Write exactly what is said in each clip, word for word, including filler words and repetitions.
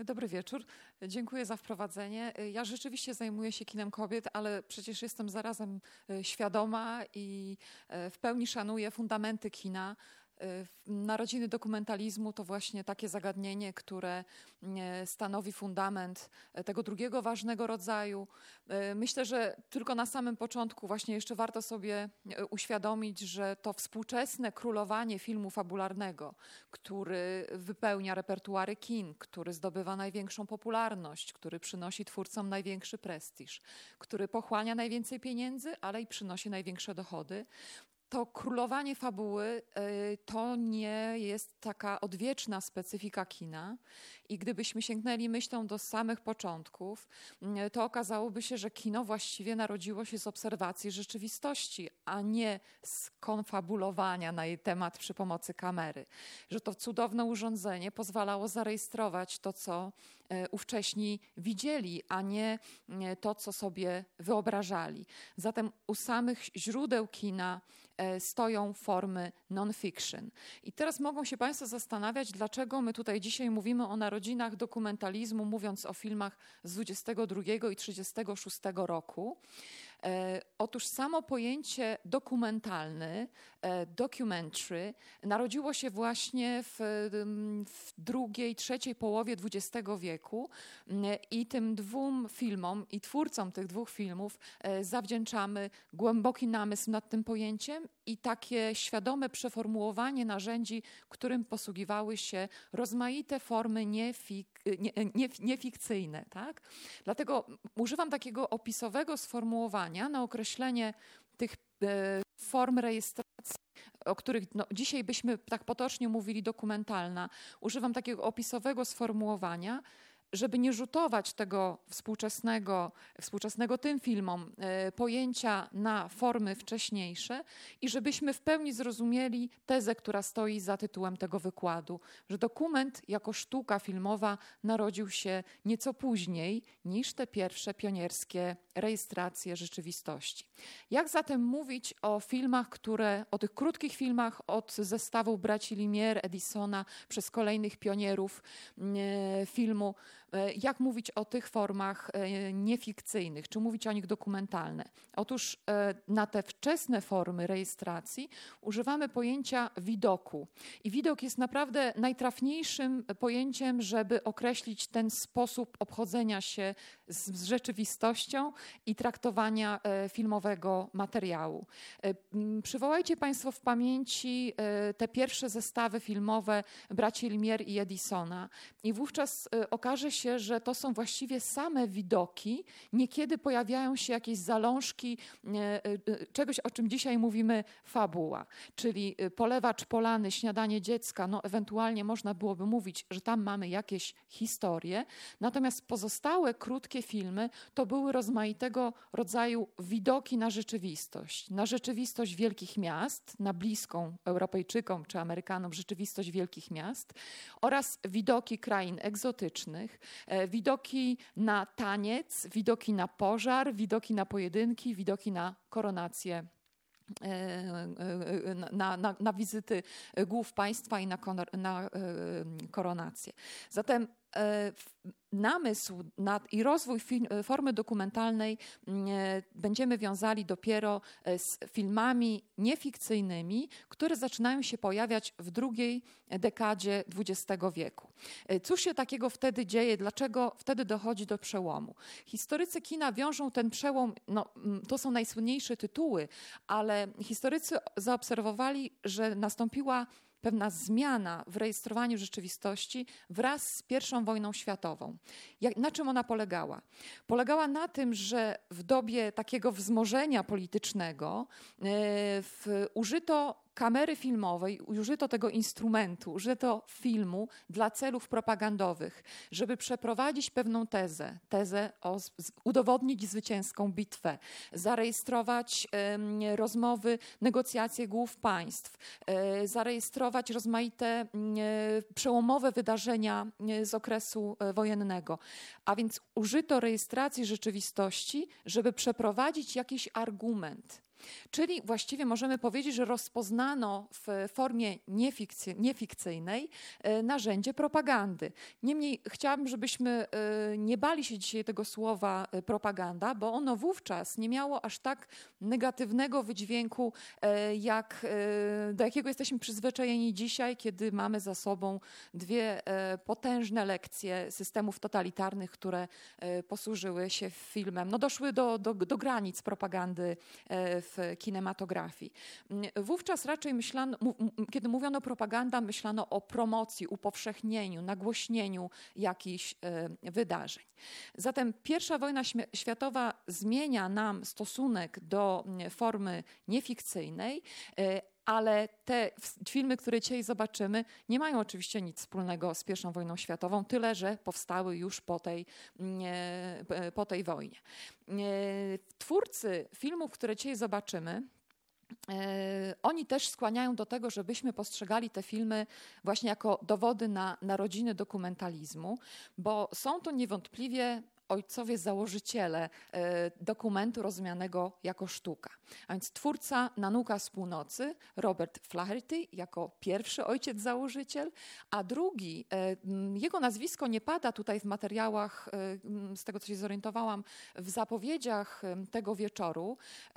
Dobry wieczór. Dziękuję za wprowadzenie. Ja rzeczywiście zajmuję się kinem kobiet, ale przecież jestem zarazem świadoma i w pełni szanuję fundamenty kina. Narodziny dokumentalizmu to właśnie takie zagadnienie, które stanowi fundament tego drugiego ważnego rodzaju. Myślę, że tylko na samym początku właśnie jeszcze warto sobie uświadomić, że to współczesne królowanie filmu fabularnego, który wypełnia repertuary kin, który zdobywa największą popularność, który przynosi twórcom największy prestiż, który pochłania najwięcej pieniędzy, ale i przynosi największe dochody. To królowanie fabuły to nie jest taka odwieczna specyfika kina i gdybyśmy sięgnęli myślą do samych początków, to okazałoby się, że kino właściwie narodziło się z obserwacji rzeczywistości, a nie z konfabulowania na jej temat przy pomocy kamery. Że to cudowne urządzenie pozwalało zarejestrować to, co ówcześni widzieli, a nie to, co sobie wyobrażali. Zatem u samych źródeł kina stoją formy non-fiction. I teraz mogą się Państwo zastanawiać, dlaczego my tutaj dzisiaj mówimy o narodzinach dokumentalizmu, mówiąc o filmach z dwudziestego drugiego i trzydziestego szóstego roku. E, otóż samo pojęcie dokumentalny, e, documentary, narodziło się właśnie w, w drugiej, trzeciej połowie dwudziestego wieku e, i tym dwóm filmom i twórcom tych dwóch filmów e, zawdzięczamy głęboki namysł nad tym pojęciem i takie świadome przeformułowanie narzędzi, którym posługiwały się rozmaite formy niefik, nie, nie, niefikcyjne. Tak? Dlatego używam takiego opisowego sformułowania na określenie tych e, form rejestracji, o których no, dzisiaj byśmy tak potocznie mówili dokumentalna. Używam takiego opisowego sformułowania, żeby nie rzutować tego współczesnego, współczesnego tym filmom e, pojęcia na formy wcześniejsze i żebyśmy w pełni zrozumieli tezę, która stoi za tytułem tego wykładu, że dokument jako sztuka filmowa narodził się nieco później niż te pierwsze pionierskie rejestracje rzeczywistości. Jak zatem mówić o filmach, które, o tych krótkich filmach od zestawu braci Lumière, Edisona przez kolejnych pionierów e, filmu, jak mówić o tych formach niefikcyjnych, czy mówić o nich dokumentalne? Otóż na te wczesne formy rejestracji używamy pojęcia widoku. I widok jest naprawdę najtrafniejszym pojęciem, żeby określić ten sposób obchodzenia się z, z rzeczywistością i traktowania filmowego materiału. Przywołajcie Państwo w pamięci te pierwsze zestawy filmowe braci Lumière i Edisona i wówczas okaże się, że to są właściwie same widoki. Niekiedy pojawiają się jakieś zalążki czegoś, o czym dzisiaj mówimy fabuła, czyli polewacz polany, śniadanie dziecka, no ewentualnie można byłoby mówić, że tam mamy jakieś historie, natomiast pozostałe krótkie filmy to były rozmaitego rodzaju widoki na rzeczywistość, na rzeczywistość wielkich miast, na bliską Europejczykom czy Amerykanom rzeczywistość wielkich miast oraz widoki krain egzotycznych, widoki na taniec, widoki na pożar, widoki na pojedynki, widoki na koronację, na, na, na wizyty głów państwa i na, na koronację. Zatem namysł nad, i rozwój film, formy dokumentalnej będziemy wiązali dopiero z filmami niefikcyjnymi, które zaczynają się pojawiać w drugiej dekadzie dwudziestego wieku. Cóż się takiego wtedy dzieje? Dlaczego wtedy dochodzi do przełomu? Historycy kina wiążą ten przełom, no, to są najsłynniejsze tytuły, ale historycy zaobserwowali, że nastąpiła pewna zmiana w rejestrowaniu rzeczywistości wraz z pierwszą wojną światową. Jak, na czym ona polegała? Polegała na tym, że w dobie takiego wzmożenia politycznego yy, w, użyto kamery filmowej, użyto tego instrumentu, użyto filmu dla celów propagandowych, żeby przeprowadzić pewną tezę, tezę o udowodnić zwycięską bitwę, zarejestrować e, rozmowy, negocjacje głów państw, e, zarejestrować rozmaite e, przełomowe wydarzenia e, z okresu e, wojennego. A więc użyto rejestracji rzeczywistości, żeby przeprowadzić jakiś argument. Czyli właściwie możemy powiedzieć, że rozpoznano w formie niefikcy, niefikcyjnej narzędzie propagandy. Niemniej chciałabym, żebyśmy nie bali się dzisiaj tego słowa propaganda, bo ono wówczas nie miało aż tak negatywnego wydźwięku, jak, do jakiego jesteśmy przyzwyczajeni dzisiaj, kiedy mamy za sobą dwie potężne lekcje systemów totalitarnych, które posłużyły się filmem. No doszły do, do, do granic propagandy w kinematografii. Wówczas raczej myślano, kiedy mówiono propaganda, myślano o promocji, upowszechnieniu, nagłośnieniu jakichś wydarzeń. Zatem pierwsza wojna światowa zmienia nam stosunek do formy niefikcyjnej, ale te filmy, które dzisiaj zobaczymy, nie mają oczywiście nic wspólnego z pierwszą wojną światową, tyle że powstały już po tej, po tej wojnie. Twórcy filmów, które dzisiaj zobaczymy, oni też skłaniają do tego, żebyśmy postrzegali te filmy właśnie jako dowody na narodziny dokumentalizmu, bo są to niewątpliwie ojcowie założyciele dokumentu rozumianego jako sztuka. A więc twórca Nanuka z północy, Robert Flaherty, jako pierwszy ojciec założyciel, a drugi, jego nazwisko nie pada tutaj w materiałach, z tego co się zorientowałam, w zapowiedziach tego wieczoru,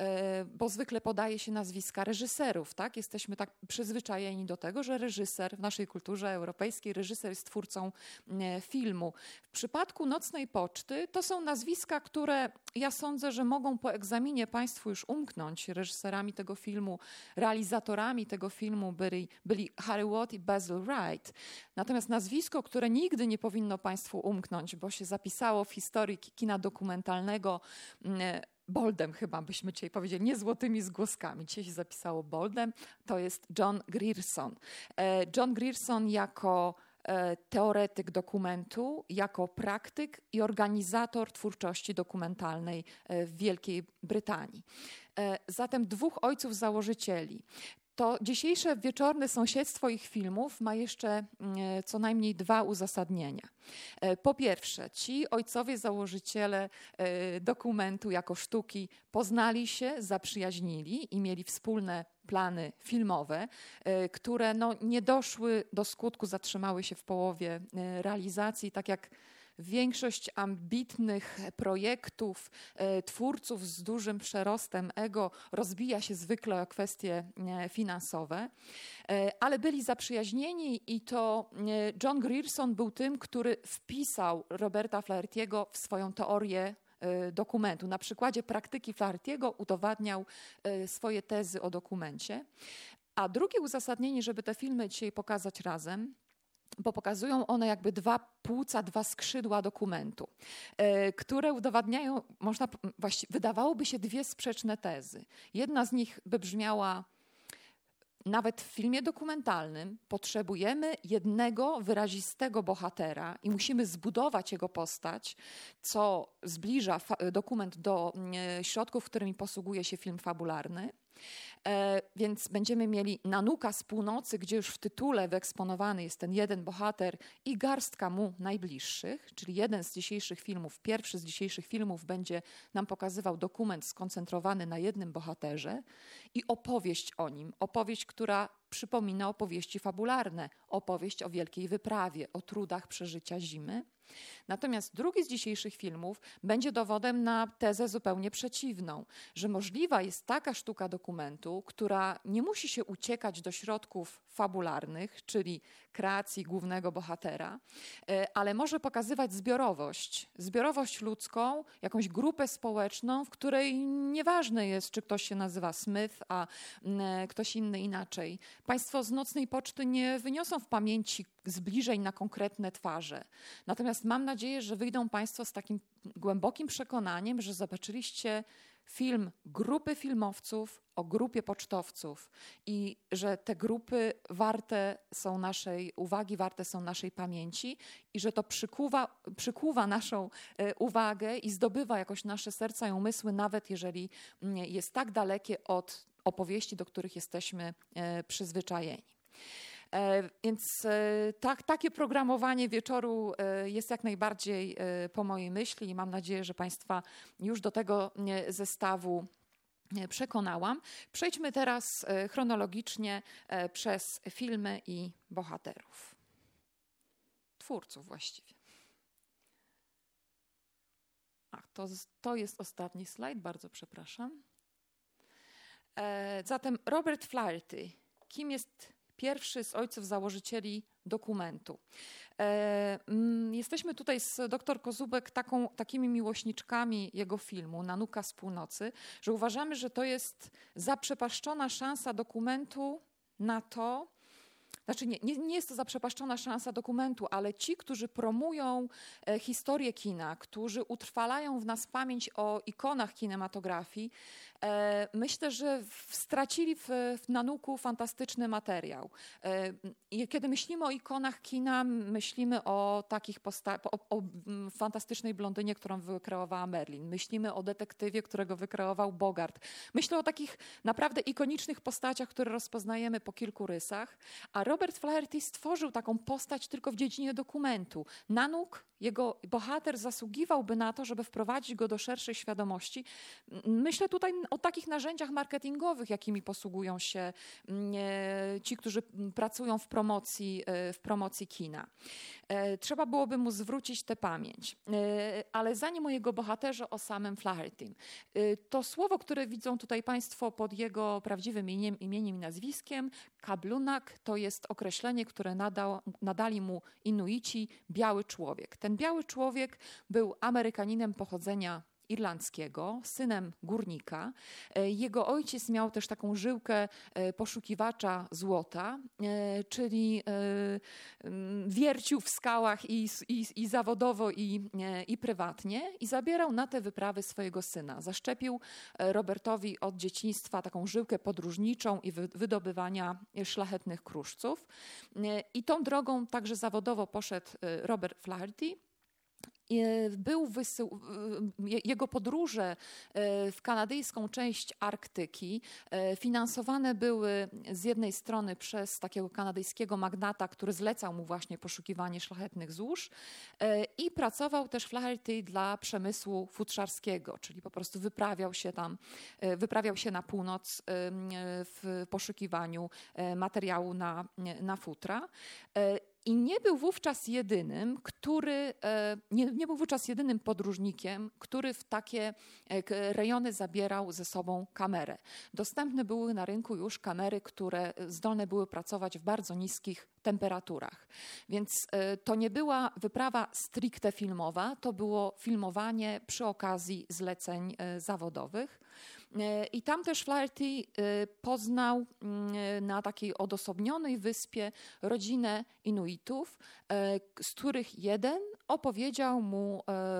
bo zwykle podaje się nazwiska reżyserów. Tak? Jesteśmy tak przyzwyczajeni do tego, że reżyser w naszej kulturze europejskiej, reżyser jest twórcą filmu. W przypadku Nocnej Poczty to są nazwiska, które ja sądzę, że mogą po egzaminie Państwu już umknąć. Reżyserami tego filmu, realizatorami tego filmu byli, byli Harry Watt i Basil Wright. Natomiast nazwisko, które nigdy nie powinno Państwu umknąć, bo się zapisało w historii kina dokumentalnego boldem, chyba byśmy dzisiaj powiedzieli, nie złotymi zgłoskami. Dzisiaj się zapisało boldem, to jest John Grierson. John Grierson jako teoretyk dokumentu, jako praktyk i organizator twórczości dokumentalnej w Wielkiej Brytanii. Zatem dwóch ojców założycieli. To dzisiejsze wieczorne sąsiedztwo ich filmów ma jeszcze co najmniej dwa uzasadnienia. Po pierwsze, ci ojcowie założyciele dokumentu jako sztuki poznali się, zaprzyjaźnili i mieli wspólne plany filmowe, które no nie doszły do skutku, zatrzymały się w połowie realizacji, tak jak większość ambitnych projektów, e, twórców z dużym przerostem ego rozbija się zwykle o kwestie e, finansowe, e, ale byli zaprzyjaźnieni i to e, John Grierson był tym, który wpisał Roberta Flaherty'ego w swoją teorię e, dokumentu. Na przykładzie praktyki Flaherty'ego udowadniał e, swoje tezy o dokumencie. A drugie uzasadnienie, żeby te filmy dzisiaj pokazać razem, bo pokazują one jakby dwa płuca, dwa skrzydła dokumentu, e, które udowadniają, można, właściwie wydawałoby się dwie sprzeczne tezy. Jedna z nich by brzmiała: nawet w filmie dokumentalnym potrzebujemy jednego wyrazistego bohatera i musimy zbudować jego postać, co zbliża dokument do e, środków, którymi posługuje się film fabularny. E, więc będziemy mieli Nanuka z północy, gdzie już w tytule wyeksponowany jest ten jeden bohater i garstka mu najbliższych, czyli jeden z dzisiejszych filmów, pierwszy z dzisiejszych filmów będzie nam pokazywał dokument skoncentrowany na jednym bohaterze i opowieść o nim, opowieść, która przypomina opowieści fabularne, opowieść o wielkiej wyprawie, o trudach przeżycia zimy. Natomiast drugi z dzisiejszych filmów będzie dowodem na tezę zupełnie przeciwną, że możliwa jest taka sztuka dokumentu, która nie musi się uciekać do środków fabularnych, czyli kreacji głównego bohatera, ale może pokazywać zbiorowość, zbiorowość ludzką, jakąś grupę społeczną, w której nieważne jest, czy ktoś się nazywa Smith, a ktoś inny inaczej. Państwo z Nocnej Poczty nie wyniosą w pamięci zbliżeń na konkretne twarze. Natomiast mam nadzieję, że wyjdą Państwo z takim głębokim przekonaniem, że zobaczyliście film grupy filmowców o grupie pocztowców i że te grupy warte są naszej uwagi, warte są naszej pamięci i że to przykuwa, przykuwa naszą uwagę i zdobywa jakoś nasze serca i umysły, nawet jeżeli jest tak dalekie od opowieści, do których jesteśmy przyzwyczajeni. Więc tak, takie programowanie wieczoru jest jak najbardziej po mojej myśli i mam nadzieję, że Państwa już do tego zestawu przekonałam. Przejdźmy teraz chronologicznie przez filmy i bohaterów. Twórców właściwie. Ach, to, to jest ostatni slajd, bardzo przepraszam. Zatem Robert Flaherty. Kim jest pierwszy z ojców założycieli dokumentu? Jesteśmy tutaj z doktor Kozubek taką, takimi miłośniczkami jego filmu Nanuka z północy, że uważamy, że to jest zaprzepaszczona szansa dokumentu na to, Znaczy nie, nie, nie jest to zaprzepaszczona szansa dokumentu, ale ci, którzy promują e, historię kina, którzy utrwalają w nas pamięć o ikonach kinematografii, e, myślę, że w, stracili w, w Nanuku fantastyczny materiał. E, i kiedy myślimy o ikonach kina, myślimy o takich posta- o, o m, fantastycznej blondynie, którą wykreowała Merlin. Myślimy o detektywie, którego wykreował Bogart. Myślę o takich naprawdę ikonicznych postaciach, które rozpoznajemy po kilku rysach, a Robert Flaherty stworzył taką postać tylko w dziedzinie dokumentu. Nanuk, jego bohater, zasługiwałby na to, żeby wprowadzić go do szerszej świadomości. Myślę tutaj o takich narzędziach marketingowych, jakimi posługują się ci, którzy pracują w promocji, w promocji kina. Trzeba byłoby mu zwrócić tę pamięć. Ale zanim o jego bohaterze, o samym Flahertym. To słowo, które widzą tutaj Państwo pod jego prawdziwym imieniem, imieniem i nazwiskiem, kablunak, to jest określenie, które nadał, nadali mu Inuici, biały człowiek. Ten biały człowiek był Amerykaninem pochodzenia irlandzkiego, synem górnika. Jego ojciec miał też taką żyłkę poszukiwacza złota, czyli wiercił w skałach i, i, i zawodowo, i, i prywatnie i zabierał na te wyprawy swojego syna. Zaszczepił Robertowi od dzieciństwa taką żyłkę podróżniczą i wydobywania szlachetnych kruszców. I tą drogą także zawodowo poszedł Robert Flaherty. Był wysył, jego podróże w kanadyjską część Arktyki finansowane były z jednej strony przez takiego kanadyjskiego magnata, który zlecał mu właśnie poszukiwanie szlachetnych złóż, i pracował też Flaherty dla przemysłu futrzarskiego, czyli po prostu wyprawiał się tam, wyprawiał się na północ w poszukiwaniu materiału na, na futra. I nie był wówczas jedynym, który, nie, nie był wówczas jedynym podróżnikiem, który w takie rejony zabierał ze sobą kamerę. Dostępne były na rynku już kamery, które zdolne były pracować w bardzo niskich temperaturach. Więc to nie była wyprawa stricte filmowa, to było filmowanie przy okazji zleceń zawodowych. I tam też Flaherty poznał na takiej odosobnionej wyspie rodzinę Inuitów, z których jeden opowiedział mu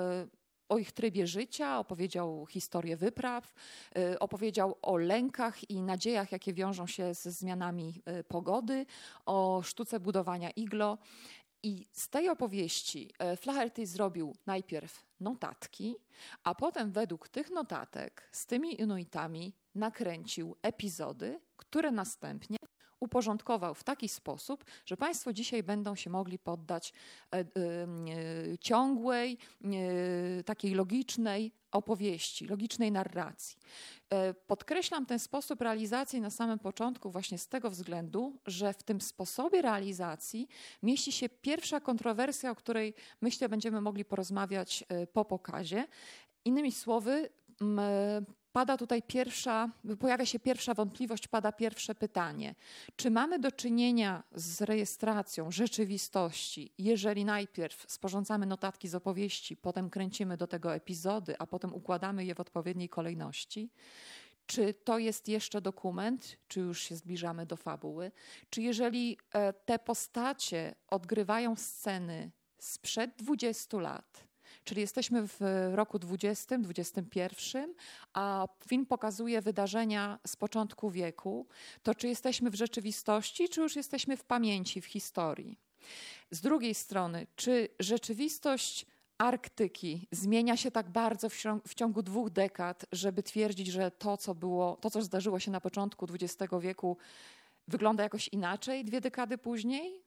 o ich trybie życia, opowiedział historię wypraw, opowiedział o lękach i nadziejach, jakie wiążą się ze zmianami pogody, o sztuce budowania iglo. I z tej opowieści Flaherty zrobił najpierw notatki, a potem według tych notatek z tymi Inuitami nakręcił epizody, które następnie uporządkował w taki sposób, że Państwo dzisiaj będą się mogli poddać e, e, e, ciągłej, e, takiej logicznej opowieści, logicznej narracji. E, podkreślam ten sposób realizacji na samym początku właśnie z tego względu, że w tym sposobie realizacji mieści się pierwsza kontrowersja, o której myślę będziemy mogli porozmawiać e, po pokazie. Innymi słowy, m, Pada tutaj pierwsza, pojawia się pierwsza wątpliwość, pada pierwsze pytanie. Czy mamy do czynienia z rejestracją rzeczywistości, jeżeli najpierw sporządzamy notatki z opowieści, potem kręcimy do tego epizody, a potem układamy je w odpowiedniej kolejności? Czy to jest jeszcze dokument, czy już się zbliżamy do fabuły? Czy jeżeli te postacie odgrywają sceny sprzed dwudziestu lat, czyli jesteśmy w roku dwudziestym, dwudziestym pierwszym, a film pokazuje wydarzenia z początku wieku, to czy jesteśmy w rzeczywistości, czy już jesteśmy w pamięci, w historii? Z drugiej strony, czy rzeczywistość Arktyki zmienia się tak bardzo w ciągu dwóch dekad, żeby twierdzić, że to, co było, to, co zdarzyło się na początku dwudziestego wieku, wygląda jakoś inaczej dwie dekady później?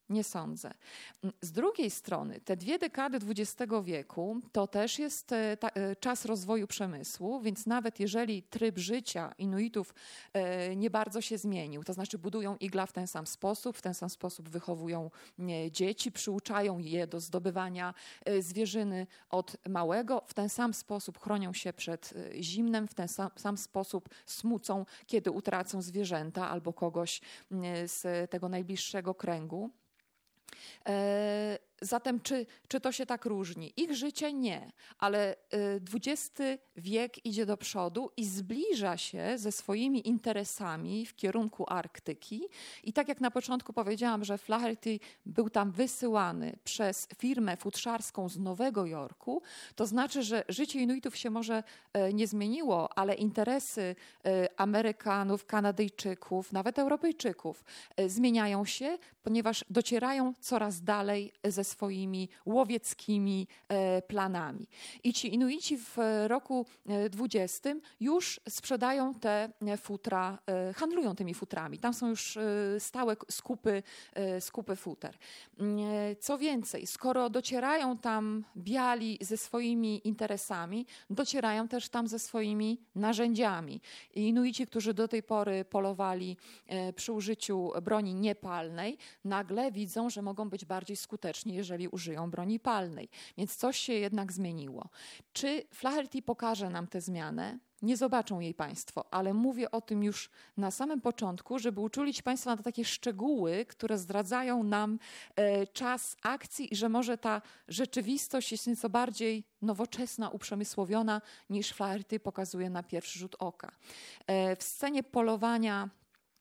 Nie sądzę. Z drugiej strony, te dwie dekady dwudziestego wieku to też jest ta, czas rozwoju przemysłu, więc nawet jeżeli tryb życia Inuitów nie bardzo się zmienił, to znaczy budują igla w ten sam sposób, w ten sam sposób wychowują dzieci, przyuczają je do zdobywania zwierzyny od małego, w ten sam sposób chronią się przed zimnem, w ten sam, sam sposób smucą, kiedy utracą zwierzęta albo kogoś z tego najbliższego kręgu. Zatem czy, czy to się tak różni? Ich życie nie, ale dwudziesty wiek idzie do przodu i zbliża się ze swoimi interesami w kierunku Arktyki. I tak jak na początku powiedziałam, że Flaherty był tam wysyłany przez firmę futrzarską z Nowego Jorku, to znaczy, że życie Inuitów się może nie zmieniło, ale interesy Amerykanów, Kanadyjczyków, nawet Europejczyków zmieniają się, ponieważ docierają coraz dalej ze swoimi łowieckimi planami. I ci Inuici w roku dwudziestym już sprzedają te futra, handlują tymi futrami. Tam są już stałe skupy, skupy futer. Co więcej, skoro docierają tam biali ze swoimi interesami, docierają też tam ze swoimi narzędziami. I Inuici, którzy do tej pory polowali przy użyciu broni niepalnej, nagle widzą, że mogą być bardziej skuteczni, jeżeli użyją broni palnej. Więc coś się jednak zmieniło. Czy Flaherty pokaże nam tę zmianę? Nie zobaczą jej Państwo, ale mówię o tym już na samym początku, żeby uczulić Państwa na takie szczegóły, które zdradzają nam e, czas akcji i że może ta rzeczywistość jest nieco bardziej nowoczesna, uprzemysłowiona niż Flaherty pokazuje na pierwszy rzut oka. E, w scenie polowania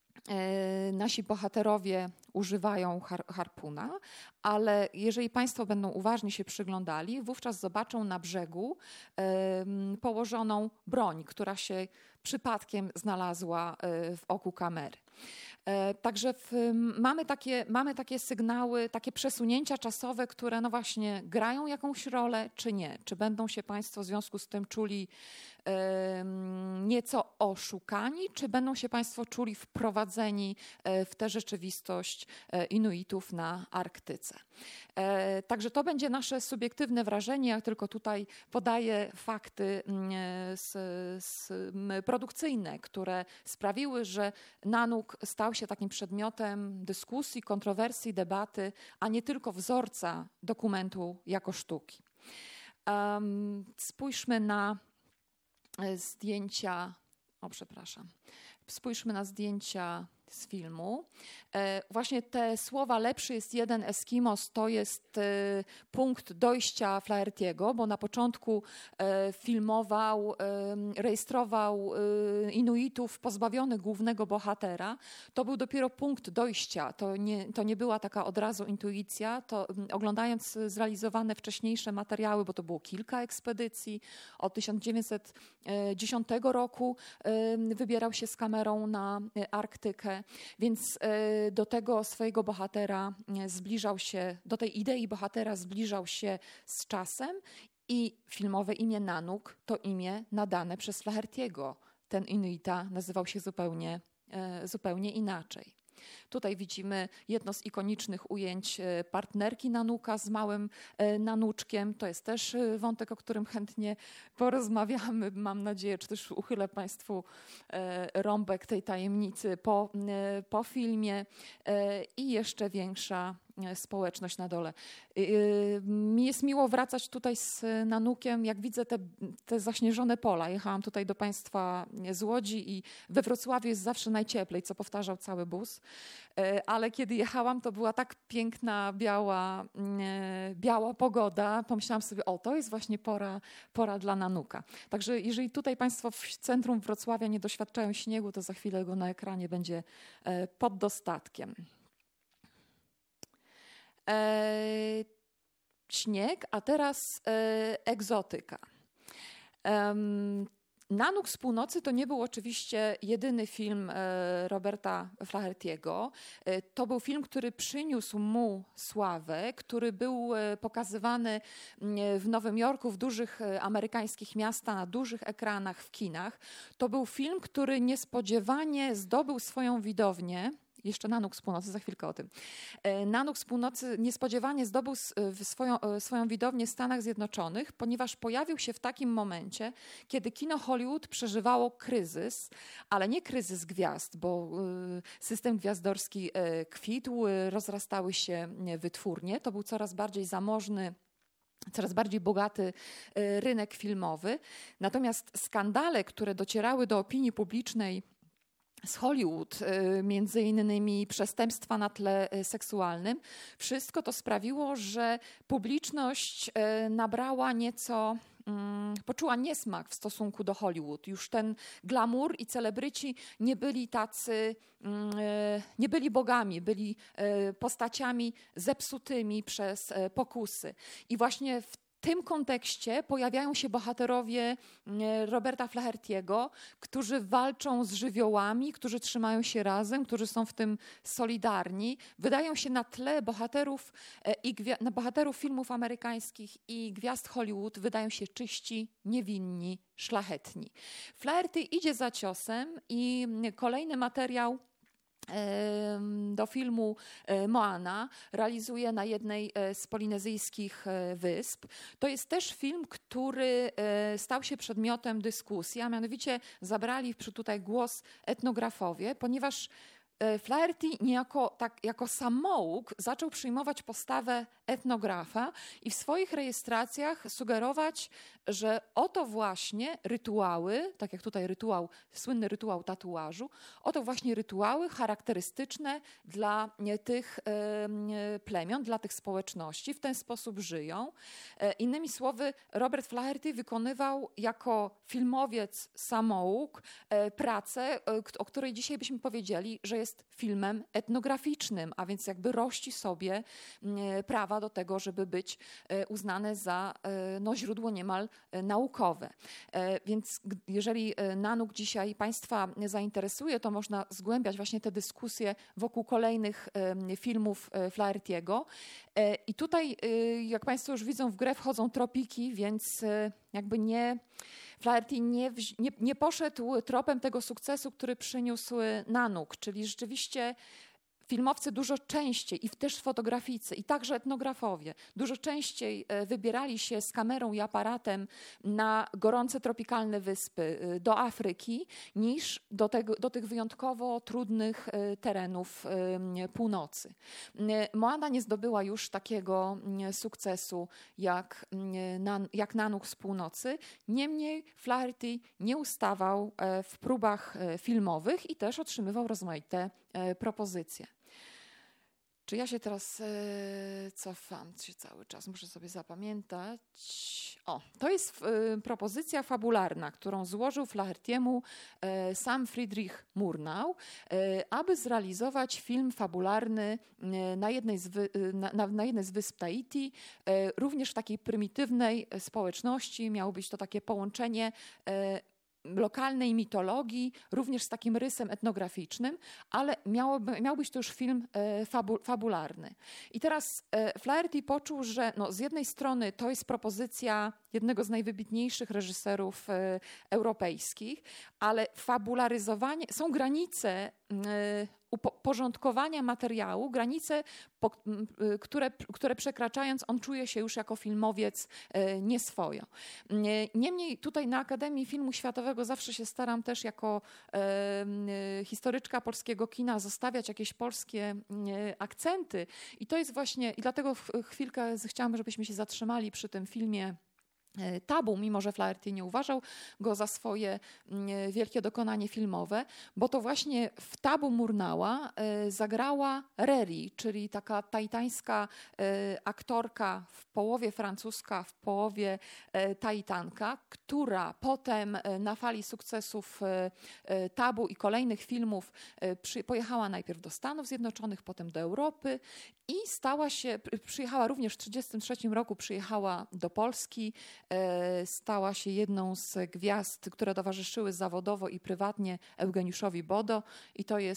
e, nasi bohaterowie używają har- harpuna, ale jeżeli Państwo będą uważnie się przyglądali, wówczas zobaczą na brzegu e, położoną broń, która się przypadkiem znalazła e, w oku kamery. E, także w, mamy, takie, mamy takie sygnały, takie przesunięcia czasowe, które no właśnie grają jakąś rolę, czy nie. Czy będą się Państwo w związku z tym czuli e, nieco oszukani, czy będą się Państwo czuli wprowadzeni e, w tę rzeczywistość e, Inuitów na Arktyce. E, także to będzie nasze subiektywne wrażenie, ja tylko tutaj podaję fakty e, z, z, produkcyjne, które sprawiły, że Nanook stał się takim przedmiotem dyskusji, kontrowersji, debaty, a nie tylko wzorca dokumentu jako sztuki. Um, spójrzmy na zdjęcia, o przepraszam, spójrzmy na zdjęcia z filmu. E, właśnie te słowa lepszy jest jeden Eskimos to jest e, punkt dojścia Flaherty'ego, bo na początku e, filmował, e, rejestrował e, Inuitów pozbawionych głównego bohatera. To był dopiero punkt dojścia. To nie, to nie była taka od razu intuicja. To m, oglądając zrealizowane wcześniejsze materiały, bo to było kilka ekspedycji, od tysiąc dziewięćset dziesiątego roku e, wybierał się z kamerą na Arktykę. Więc do tego swojego bohatera zbliżał się, do tej idei bohatera zbliżał się z czasem i filmowe imię Nanook to imię nadane przez Flaherty'ego. Ten Inuita nazywał się zupełnie, zupełnie inaczej. Tutaj widzimy jedno z ikonicznych ujęć partnerki Nanooka z małym Nanuczkiem. To jest też wątek, o którym chętnie porozmawiamy. Mam nadzieję, czy też uchylę Państwu rąbek tej tajemnicy po, po filmie. I jeszcze większa społeczność na dole. Mi jest miło wracać tutaj z Nanookiem, jak widzę te, te zaśnieżone pola. Jechałam tutaj do Państwa z Łodzi i we Wrocławiu jest zawsze najcieplej, co powtarzał cały bus. Ale kiedy jechałam, to była tak piękna, biała, biała pogoda. Pomyślałam sobie, o, to jest właśnie pora, pora dla Nanooka. Także jeżeli tutaj Państwo w centrum Wrocławia nie doświadczają śniegu, to za chwilę go na ekranie będzie pod dostatkiem. E, śnieg, a teraz e, egzotyka. E, Nanook z północy to nie był oczywiście jedyny film e, Roberta Flaherty'ego. E, to był film, który przyniósł mu sławę, który był e, pokazywany e, w Nowym Jorku, w dużych e, amerykańskich miastach, na dużych ekranach, w kinach. To był film, który niespodziewanie zdobył swoją widownię jeszcze Nanuk z północy, za chwilkę o tym. Nanuk z północy niespodziewanie zdobył swoją, swoją widownię w Stanach Zjednoczonych, ponieważ pojawił się w takim momencie, kiedy kino Hollywood przeżywało kryzys, ale nie kryzys gwiazd, bo system gwiazdorski kwitł, rozrastały się wytwórnie, to był coraz bardziej zamożny, coraz bardziej bogaty rynek filmowy. Natomiast skandale, które docierały do opinii publicznej z Hollywood, między innymi przestępstwa na tle seksualnym, wszystko to sprawiło, że publiczność nabrała nieco, poczuła niesmak w stosunku do Hollywood. Już ten glamour i celebryci nie byli tacy, nie byli bogami, byli postaciami zepsutymi przez pokusy. I właśnie w W tym kontekście pojawiają się bohaterowie Roberta Flaherty'ego, którzy walczą z żywiołami, którzy trzymają się razem, którzy są w tym solidarni. Wydają się na tle bohaterów, i na bohaterów filmów amerykańskich i gwiazd Hollywood, wydają się czyści, niewinni, szlachetni. Flaherty idzie za ciosem i kolejny materiał do filmu Moana realizuje na jednej z polinezyjskich wysp. To jest też film, który stał się przedmiotem dyskusji, a mianowicie zabrali tutaj głos etnografowie, ponieważ Flaherty niejako tak, jako samouk zaczął przyjmować postawę etnografa i w swoich rejestracjach sugerować, że oto właśnie rytuały, tak jak tutaj rytuał, słynny rytuał tatuażu, oto właśnie rytuały charakterystyczne dla tych plemion, dla tych społeczności, w ten sposób żyją. Innymi słowy, Robert Flaherty wykonywał jako filmowiec samouk pracę, o której dzisiaj byśmy powiedzieli, że jest filmem etnograficznym, a więc jakby rości sobie prawa do tego, żeby być uznane za no, źródło niemal naukowe. Więc jeżeli Nanuk dzisiaj Państwa zainteresuje, to można zgłębiać właśnie te dyskusje wokół kolejnych filmów Flaherty'ego. I tutaj, jak Państwo już widzą, w grę wchodzą tropiki, więc jakby nie... Flaherty nie, nie, nie poszedł tropem tego sukcesu, który przyniósł Nanuk, czyli rzeczywiście filmowcy dużo częściej, i też fotograficy, i także etnografowie, dużo częściej wybierali się z kamerą i aparatem na gorące tropikalne wyspy, do Afryki, niż do, tego, do tych wyjątkowo trudnych terenów północy. Moana nie zdobyła już takiego sukcesu jak, jak Nanuk z północy, niemniej Flaherty nie ustawał w próbach filmowych i też otrzymywał rozmaite propozycje. Czy ja się teraz e, cofam się cały czas, muszę sobie zapamiętać. O, to jest e, propozycja fabularna, którą złożył Flaherty'emu e, sam Friedrich Murnau, e, aby zrealizować film fabularny e, na, jednej z wy, e, na, na jednej z wysp Tahiti, e, również w takiej prymitywnej społeczności. Miało być to takie połączenie e, lokalnej mitologii, również z takim rysem etnograficznym, ale miało, miał być to już film e, fabu, fabularny. I teraz e, Flaherty poczuł, że no, z jednej strony to jest propozycja jednego z najwybitniejszych reżyserów e, europejskich, ale fabularyzowanie, są granice e, uporządkowania materiału, granice, po, które, które przekraczając on czuje się już jako filmowiec e, nieswojo. Niemniej tutaj na Akademii Filmu Światowego zawsze się staram też jako e, historyczka polskiego kina zostawiać jakieś polskie e, akcenty i to jest właśnie, i dlatego w, chwilkę chciałam, żebyśmy się zatrzymali przy tym filmie Tabu, mimo że Flaherty nie uważał go za swoje wielkie dokonanie filmowe, bo to właśnie w Tabu Murnaua zagrała Reri, czyli taka taitańska aktorka, w połowie francuska, w połowie Taitanka, która potem na fali sukcesów Tabu i kolejnych filmów pojechała najpierw do Stanów Zjednoczonych, potem do Europy i stała się, przyjechała również w tysiąc dziewięćset trzydziestym trzecim roku, przyjechała do Polski, stała się jedną z gwiazd, które towarzyszyły zawodowo i prywatnie Eugeniuszowi Bodo i to jest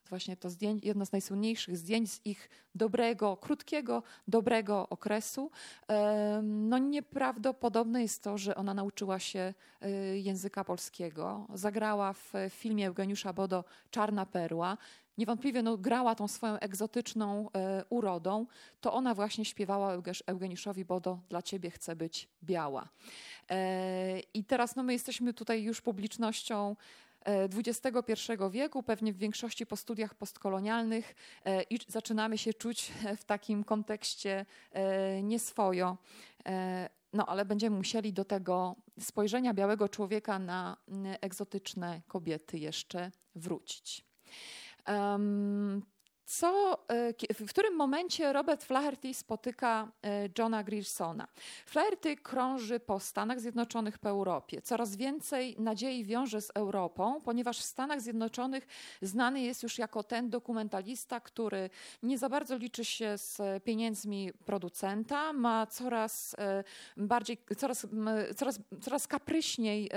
właśnie to zdjęcie, jedno z najsłynniejszych zdjęć z ich dobrego, krótkiego, dobrego okresu. No nieprawdopodobne jest to, że ona nauczyła się języka polskiego. Zagrała w filmie Eugeniusza Bodo Czarna Perła. Niewątpliwie no, grała tą swoją egzotyczną e, urodą. To ona właśnie śpiewała Eugeniuszowi Bodo: dla ciebie chcę być biała. E, I teraz no, my jesteśmy tutaj już publicznością dwudziestego pierwszego wieku, pewnie w większości po studiach postkolonialnych e, i zaczynamy się czuć w takim kontekście e, nieswojo. E, no ale będziemy musieli do tego spojrzenia białego człowieka na egzotyczne kobiety jeszcze wrócić. Um, co, w którym momencie Robert Flaherty spotyka Johna Griersona? Flaherty krąży po Stanach Zjednoczonych, po Europie. Coraz więcej nadziei wiąże z Europą, ponieważ w Stanach Zjednoczonych znany jest już jako ten dokumentalista, który nie za bardzo liczy się z pieniędzmi producenta, ma coraz bardziej, coraz, coraz, coraz kapryśniej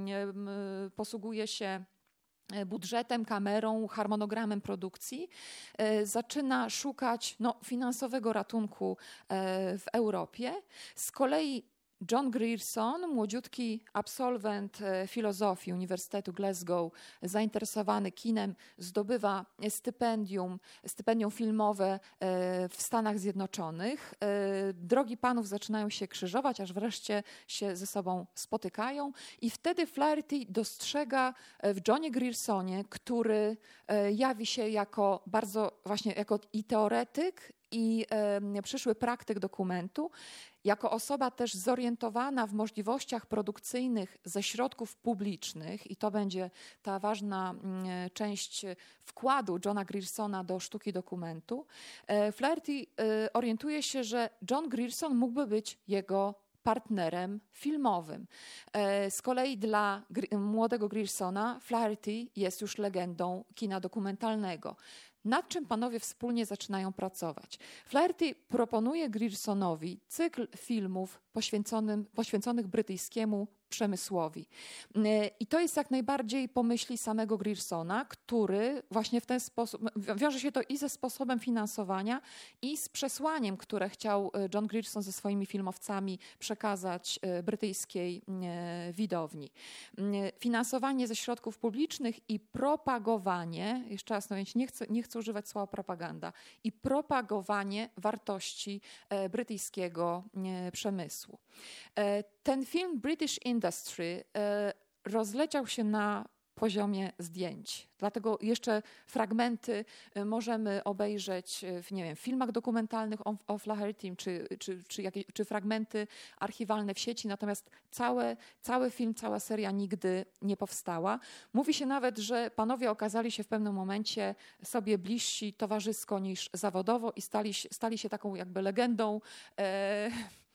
posługuje się budżetem, kamerą, harmonogramem produkcji, zaczyna szukać no, finansowego ratunku w Europie. Z kolei John Grierson, młodziutki absolwent filozofii Uniwersytetu Glasgow, zainteresowany kinem, zdobywa stypendium, stypendium filmowe w Stanach Zjednoczonych. Drogi panów zaczynają się krzyżować, aż wreszcie się ze sobą spotykają i wtedy Flaherty dostrzega w Johnie Griersonie, który jawi się jako bardzo właśnie jako i teoretyk, i e, przyszły praktyk dokumentu, jako osoba też zorientowana w możliwościach produkcyjnych ze środków publicznych i to będzie ta ważna m, część wkładu Johna Griersona do sztuki dokumentu, e, Flaherty e, orientuje się, że John Grierson mógłby być jego partnerem filmowym. E, z kolei dla Gr- młodego Griersona Flaherty jest już legendą kina dokumentalnego. Nad czym panowie wspólnie zaczynają pracować? Flaherty proponuje Griersonowi cykl filmów poświęconym, poświęconych brytyjskiemu przemysłowi. I to jest jak najbardziej po myśli samego Griersona, który właśnie w ten sposób, wiąże się to i ze sposobem finansowania, i z przesłaniem, które chciał John Grierson ze swoimi filmowcami przekazać brytyjskiej widowni. Finansowanie ze środków publicznych i propagowanie, jeszcze raz, no nie chcę, nie chcę używać słowa propaganda, i propagowanie wartości brytyjskiego przemysłu. Ten film British Industry rozleciał się na poziomie zdjęć. Dlatego jeszcze fragmenty możemy obejrzeć w, nie wiem, filmach dokumentalnych o, o Flahertym, czy, czy, czy, jakieś, czy fragmenty archiwalne w sieci, natomiast całe, cały film, cała seria nigdy nie powstała. Mówi się nawet, że panowie okazali się w pewnym momencie sobie bliżsi towarzysko niż zawodowo i stali, stali się taką jakby legendą e,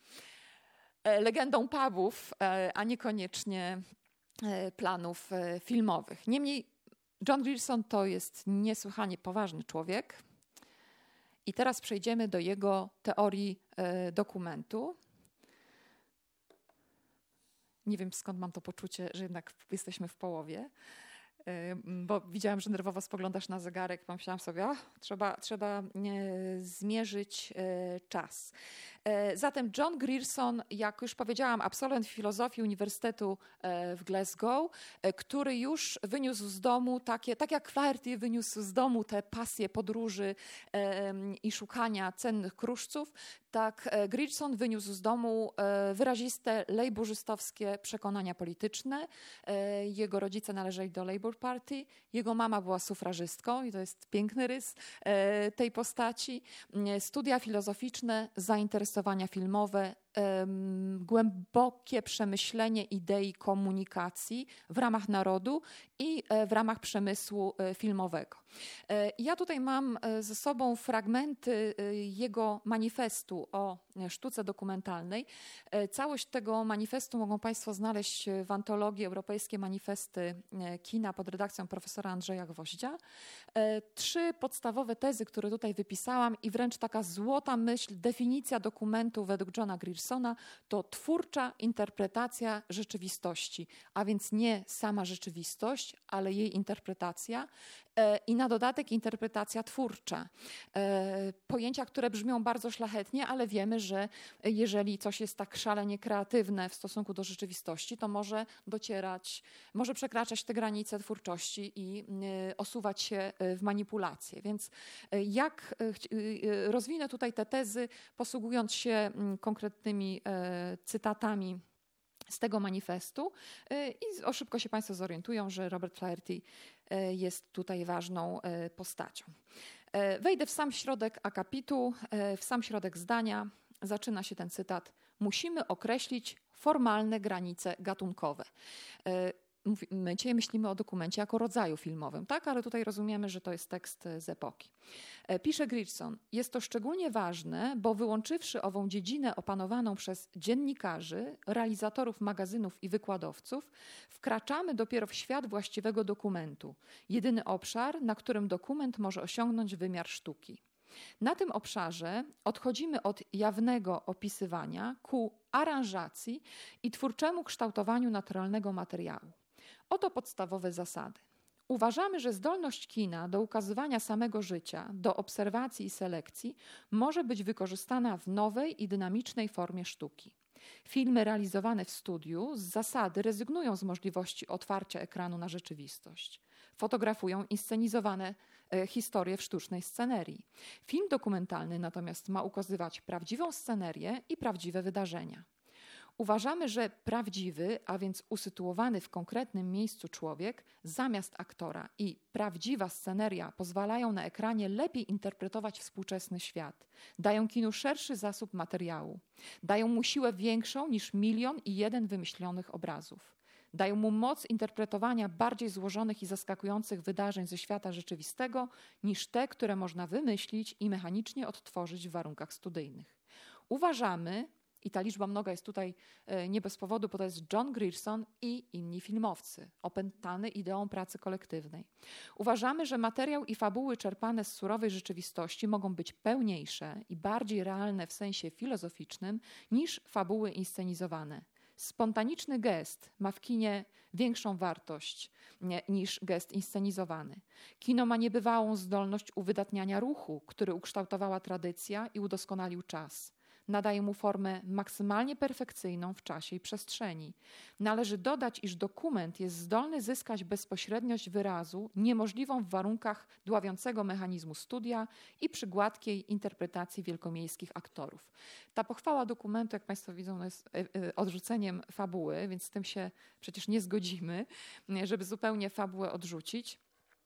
legendą pubów, a niekoniecznie planów filmowych. Niemniej John Grierson to jest niesłychanie poważny człowiek i teraz przejdziemy do jego teorii dokumentu. Nie wiem, skąd mam to poczucie, że jednak jesteśmy w połowie, bo widziałam, że nerwowo spoglądasz na zegarek, pomyślałam sobie, o, trzeba, trzeba zmierzyć czas. Zatem John Grierson, jak już powiedziałam, absolwent filozofii Uniwersytetu w Glasgow, który już wyniósł z domu takie, tak jak Flaherty wyniósł z domu te pasje podróży i szukania cennych kruszców, tak Grierson wyniósł z domu wyraziste lejburzystowskie przekonania polityczne. Jego rodzice należeli do Labour Party, jego mama była sufrażystką i to jest piękny rys tej postaci. Studia filozoficzne, zainteresowania filmowe, głębokie przemyślenie idei komunikacji w ramach narodu i w ramach przemysłu filmowego. Ja tutaj mam ze sobą fragmenty jego manifestu o sztuce dokumentalnej. Całość tego manifestu mogą państwo znaleźć w antologii Europejskie Manifesty Kina pod redakcją profesora Andrzeja Gwoździa. Trzy podstawowe tezy, które tutaj wypisałam i wręcz taka złota myśl, definicja dokumentu według Johna Griersona, Griersona to twórcza interpretacja rzeczywistości, a więc nie sama rzeczywistość, ale jej interpretacja i na dodatek interpretacja twórcza. Pojęcia, które brzmią bardzo szlachetnie, ale wiemy, że jeżeli coś jest tak szalenie kreatywne w stosunku do rzeczywistości, to może docierać, może przekraczać te granice twórczości i osuwać się w manipulacje. Więc jak rozwinę tutaj te tezy, posługując się konkretnymi cytatami z tego manifestu i o szybko się Państwo zorientują, że Robert Flaherty jest tutaj ważną postacią. Wejdę w sam środek akapitu, w sam środek zdania. Zaczyna się ten cytat. Musimy określić formalne granice gatunkowe. My dzisiaj myślimy o dokumencie jako rodzaju filmowym, tak? Ale tutaj rozumiemy, że to jest tekst z epoki. Pisze Grierson, jest to szczególnie ważne, bo wyłączywszy ową dziedzinę opanowaną przez dziennikarzy, realizatorów magazynów i wykładowców, wkraczamy dopiero w świat właściwego dokumentu. Jedyny obszar, na którym dokument może osiągnąć wymiar sztuki. Na tym obszarze odchodzimy od jawnego opisywania ku aranżacji i twórczemu kształtowaniu naturalnego materiału. Oto podstawowe zasady. Uważamy, że zdolność kina do ukazywania samego życia, do obserwacji i selekcji może być wykorzystana w nowej i dynamicznej formie sztuki. Filmy realizowane w studiu z zasady rezygnują z możliwości otwarcia ekranu na rzeczywistość. Fotografują inscenizowane e, historie w sztucznej scenerii. Film dokumentalny natomiast ma ukazywać prawdziwą scenerię i prawdziwe wydarzenia. Uważamy, że prawdziwy, a więc usytuowany w konkretnym miejscu człowiek zamiast aktora i prawdziwa sceneria pozwalają na ekranie lepiej interpretować współczesny świat. Dają kinu szerszy zasób materiału. Dają mu siłę większą niż milion i jeden wymyślonych obrazów. Dają mu moc interpretowania bardziej złożonych i zaskakujących wydarzeń ze świata rzeczywistego niż te, które można wymyślić i mechanicznie odtworzyć w warunkach studyjnych. Uważamy, i ta liczba mnoga jest tutaj nie bez powodu, bo to jest John Grierson i inni filmowcy, opętany ideą pracy kolektywnej. Uważamy, że materiał i fabuły czerpane z surowej rzeczywistości mogą być pełniejsze i bardziej realne w sensie filozoficznym niż fabuły inscenizowane. Spontaniczny gest ma w kinie większą wartość nie, niż gest inscenizowany. Kino ma niebywałą zdolność uwydatniania ruchu, który ukształtowała tradycja i udoskonalił czas. Nadaje mu formę maksymalnie perfekcyjną w czasie i przestrzeni. Należy dodać, iż dokument jest zdolny zyskać bezpośredniość wyrazu niemożliwą w warunkach dławiącego mechanizmu studia i przy gładkiej interpretacji wielkomiejskich aktorów. Ta pochwała dokumentu, jak Państwo widzą, jest odrzuceniem fabuły, więc z tym się przecież nie zgodzimy, żeby zupełnie fabułę odrzucić.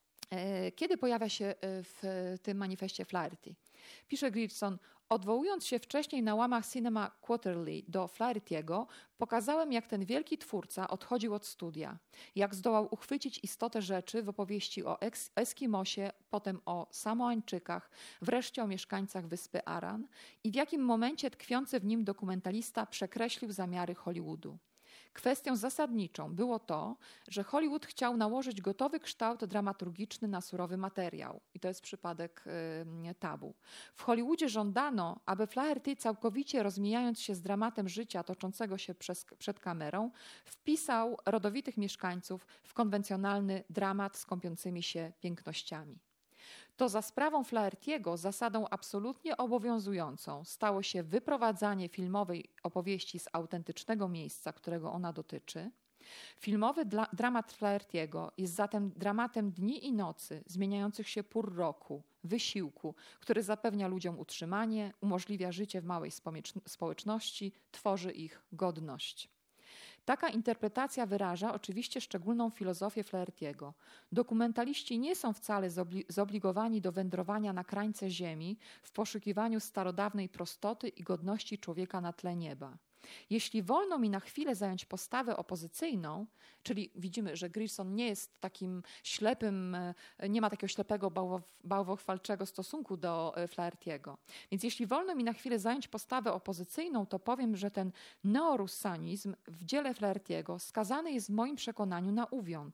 Kiedy pojawia się w tym manifestie Flaherty? Pisze Grierson, odwołując się wcześniej na łamach Cinema Quarterly do Flaherty'ego, pokazałem, jak ten wielki twórca odchodził od studia, jak zdołał uchwycić istotę rzeczy w opowieści o Eskimosie, potem o Samoańczykach, wreszcie o mieszkańcach wyspy Aran i w jakim momencie tkwiący w nim dokumentalista przekreślił zamiary Hollywoodu. Kwestią zasadniczą było to, że Hollywood chciał nałożyć gotowy kształt dramaturgiczny na surowy materiał. I to jest przypadek y, Tabu. W Hollywoodzie żądano, aby Flaherty, całkowicie rozmijając się z dramatem życia toczącego się przez, przed kamerą, wpisał rodowitych mieszkańców w konwencjonalny dramat z kąpiącymi się pięknościami. To za sprawą Flaherty'ego zasadą absolutnie obowiązującą stało się wyprowadzanie filmowej opowieści z autentycznego miejsca, którego ona dotyczy. Filmowy dla, dramat Flaherty'ego jest zatem dramatem dni i nocy, zmieniających się pór roku, wysiłku, który zapewnia ludziom utrzymanie, umożliwia życie w małej społeczności, tworzy ich godność. Taka interpretacja wyraża oczywiście szczególną filozofię Flaherty'ego. Dokumentaliści nie są wcale zobli- zobligowani do wędrowania na krańce ziemi w poszukiwaniu starodawnej prostoty i godności człowieka na tle nieba. Jeśli wolno mi na chwilę zająć postawę opozycyjną, czyli widzimy, że Grierson nie jest takim ślepym, nie ma takiego ślepego, bałwochwalczego stosunku do Flaherty'ego. Więc jeśli wolno mi na chwilę zająć postawę opozycyjną, to powiem, że ten neorussanizm w dziele Flaherty'ego skazany jest w moim przekonaniu na uwiąd.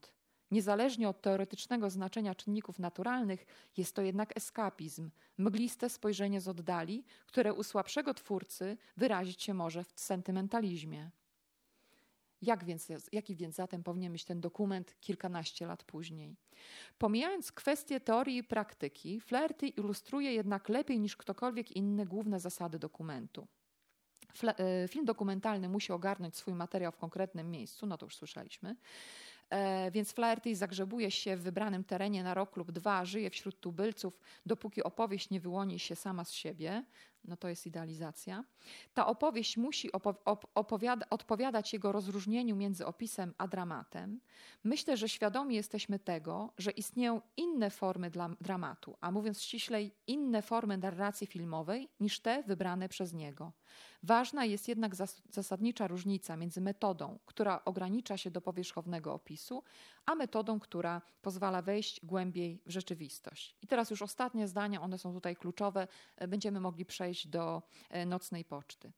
Niezależnie od teoretycznego znaczenia czynników naturalnych, jest to jednak eskapizm, mgliste spojrzenie z oddali, które u słabszego twórcy wyrazić się może w sentymentalizmie. Jak więc, jaki więc zatem powinien być ten dokument kilkanaście lat później? Pomijając kwestie teorii i praktyki, Flaherty ilustruje jednak lepiej niż ktokolwiek inny główne zasady dokumentu. Film dokumentalny musi ogarnąć swój materiał w konkretnym miejscu, no to już słyszeliśmy, e, więc Flaherty zagrzebuje się w wybranym terenie na rok lub dwa, żyje wśród tubylców, dopóki opowieść nie wyłoni się sama z siebie. No to jest idealizacja. Ta opowieść musi opowiada, odpowiadać jego rozróżnieniu między opisem a dramatem. Myślę, że świadomi jesteśmy tego, że istnieją inne formy dla dramatu, a mówiąc ściślej, inne formy narracji filmowej niż te wybrane przez niego. Ważna jest jednak zas zasadnicza różnica między metodą, która ogranicza się do powierzchownego opisu, a metodą, która pozwala wejść głębiej w rzeczywistość. I teraz już ostatnie zdania, one są tutaj kluczowe. Będziemy mogli przejść do Nocnej Poczty.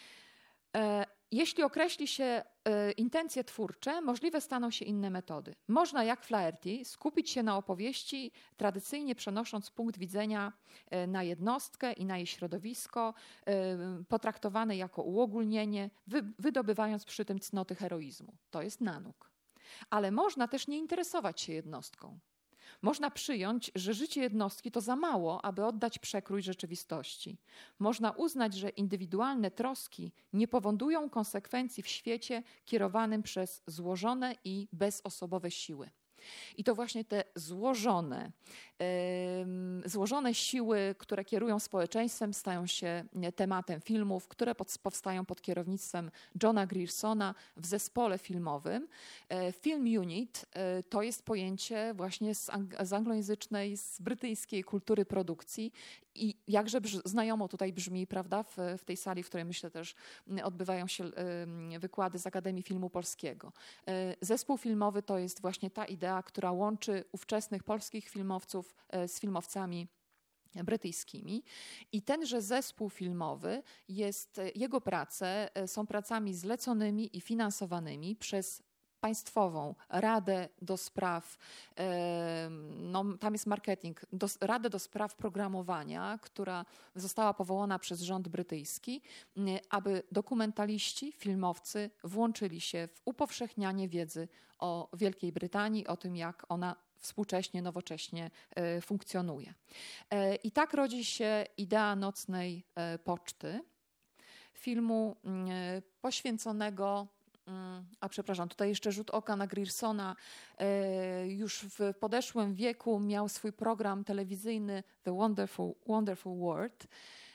Jeśli określi się intencje twórcze, możliwe staną się inne metody. Można, jak Flaherty, skupić się na opowieści, tradycyjnie przenosząc punkt widzenia na jednostkę i na jej środowisko, potraktowane jako uogólnienie, wydobywając przy tym cnoty heroizmu. To jest nanuk. Ale można też nie interesować się jednostką. Można przyjąć, że życie jednostki to za mało, aby oddać przekrój rzeczywistości. Można uznać, że indywidualne troski nie powodują konsekwencji w świecie kierowanym przez złożone i bezosobowe siły. I to właśnie te złożone, yy, złożone siły, które kierują społeczeństwem, stają się tematem filmów, które pod, powstają pod kierownictwem Johna Griersona w zespole filmowym. Yy, Film unit yy, to jest pojęcie właśnie z, ang z anglojęzycznej, z brytyjskiej kultury produkcji. I jakże znajomo tutaj brzmi, prawda, w, w tej sali, w której myślę też odbywają się y, wykłady z Akademii Filmu Polskiego. Y, zespół filmowy to jest właśnie ta idea, która łączy ówczesnych polskich filmowców y, z filmowcami brytyjskimi. I tenże zespół filmowy jest, jego prace są pracami zleconymi i finansowanymi przez Państwową Radę do Spraw, no, tam jest marketing, do, Radę do Spraw Programowania, która została powołana przez rząd brytyjski, aby dokumentaliści, filmowcy włączyli się w upowszechnianie wiedzy o Wielkiej Brytanii, o tym, jak ona współcześnie, nowocześnie funkcjonuje. I tak rodzi się idea Nocnej Poczty, filmu poświęconego A przepraszam, tutaj jeszcze rzut oka na Griersona. Już w podeszłym wieku miał swój program telewizyjny The Wonderful, Wonderful World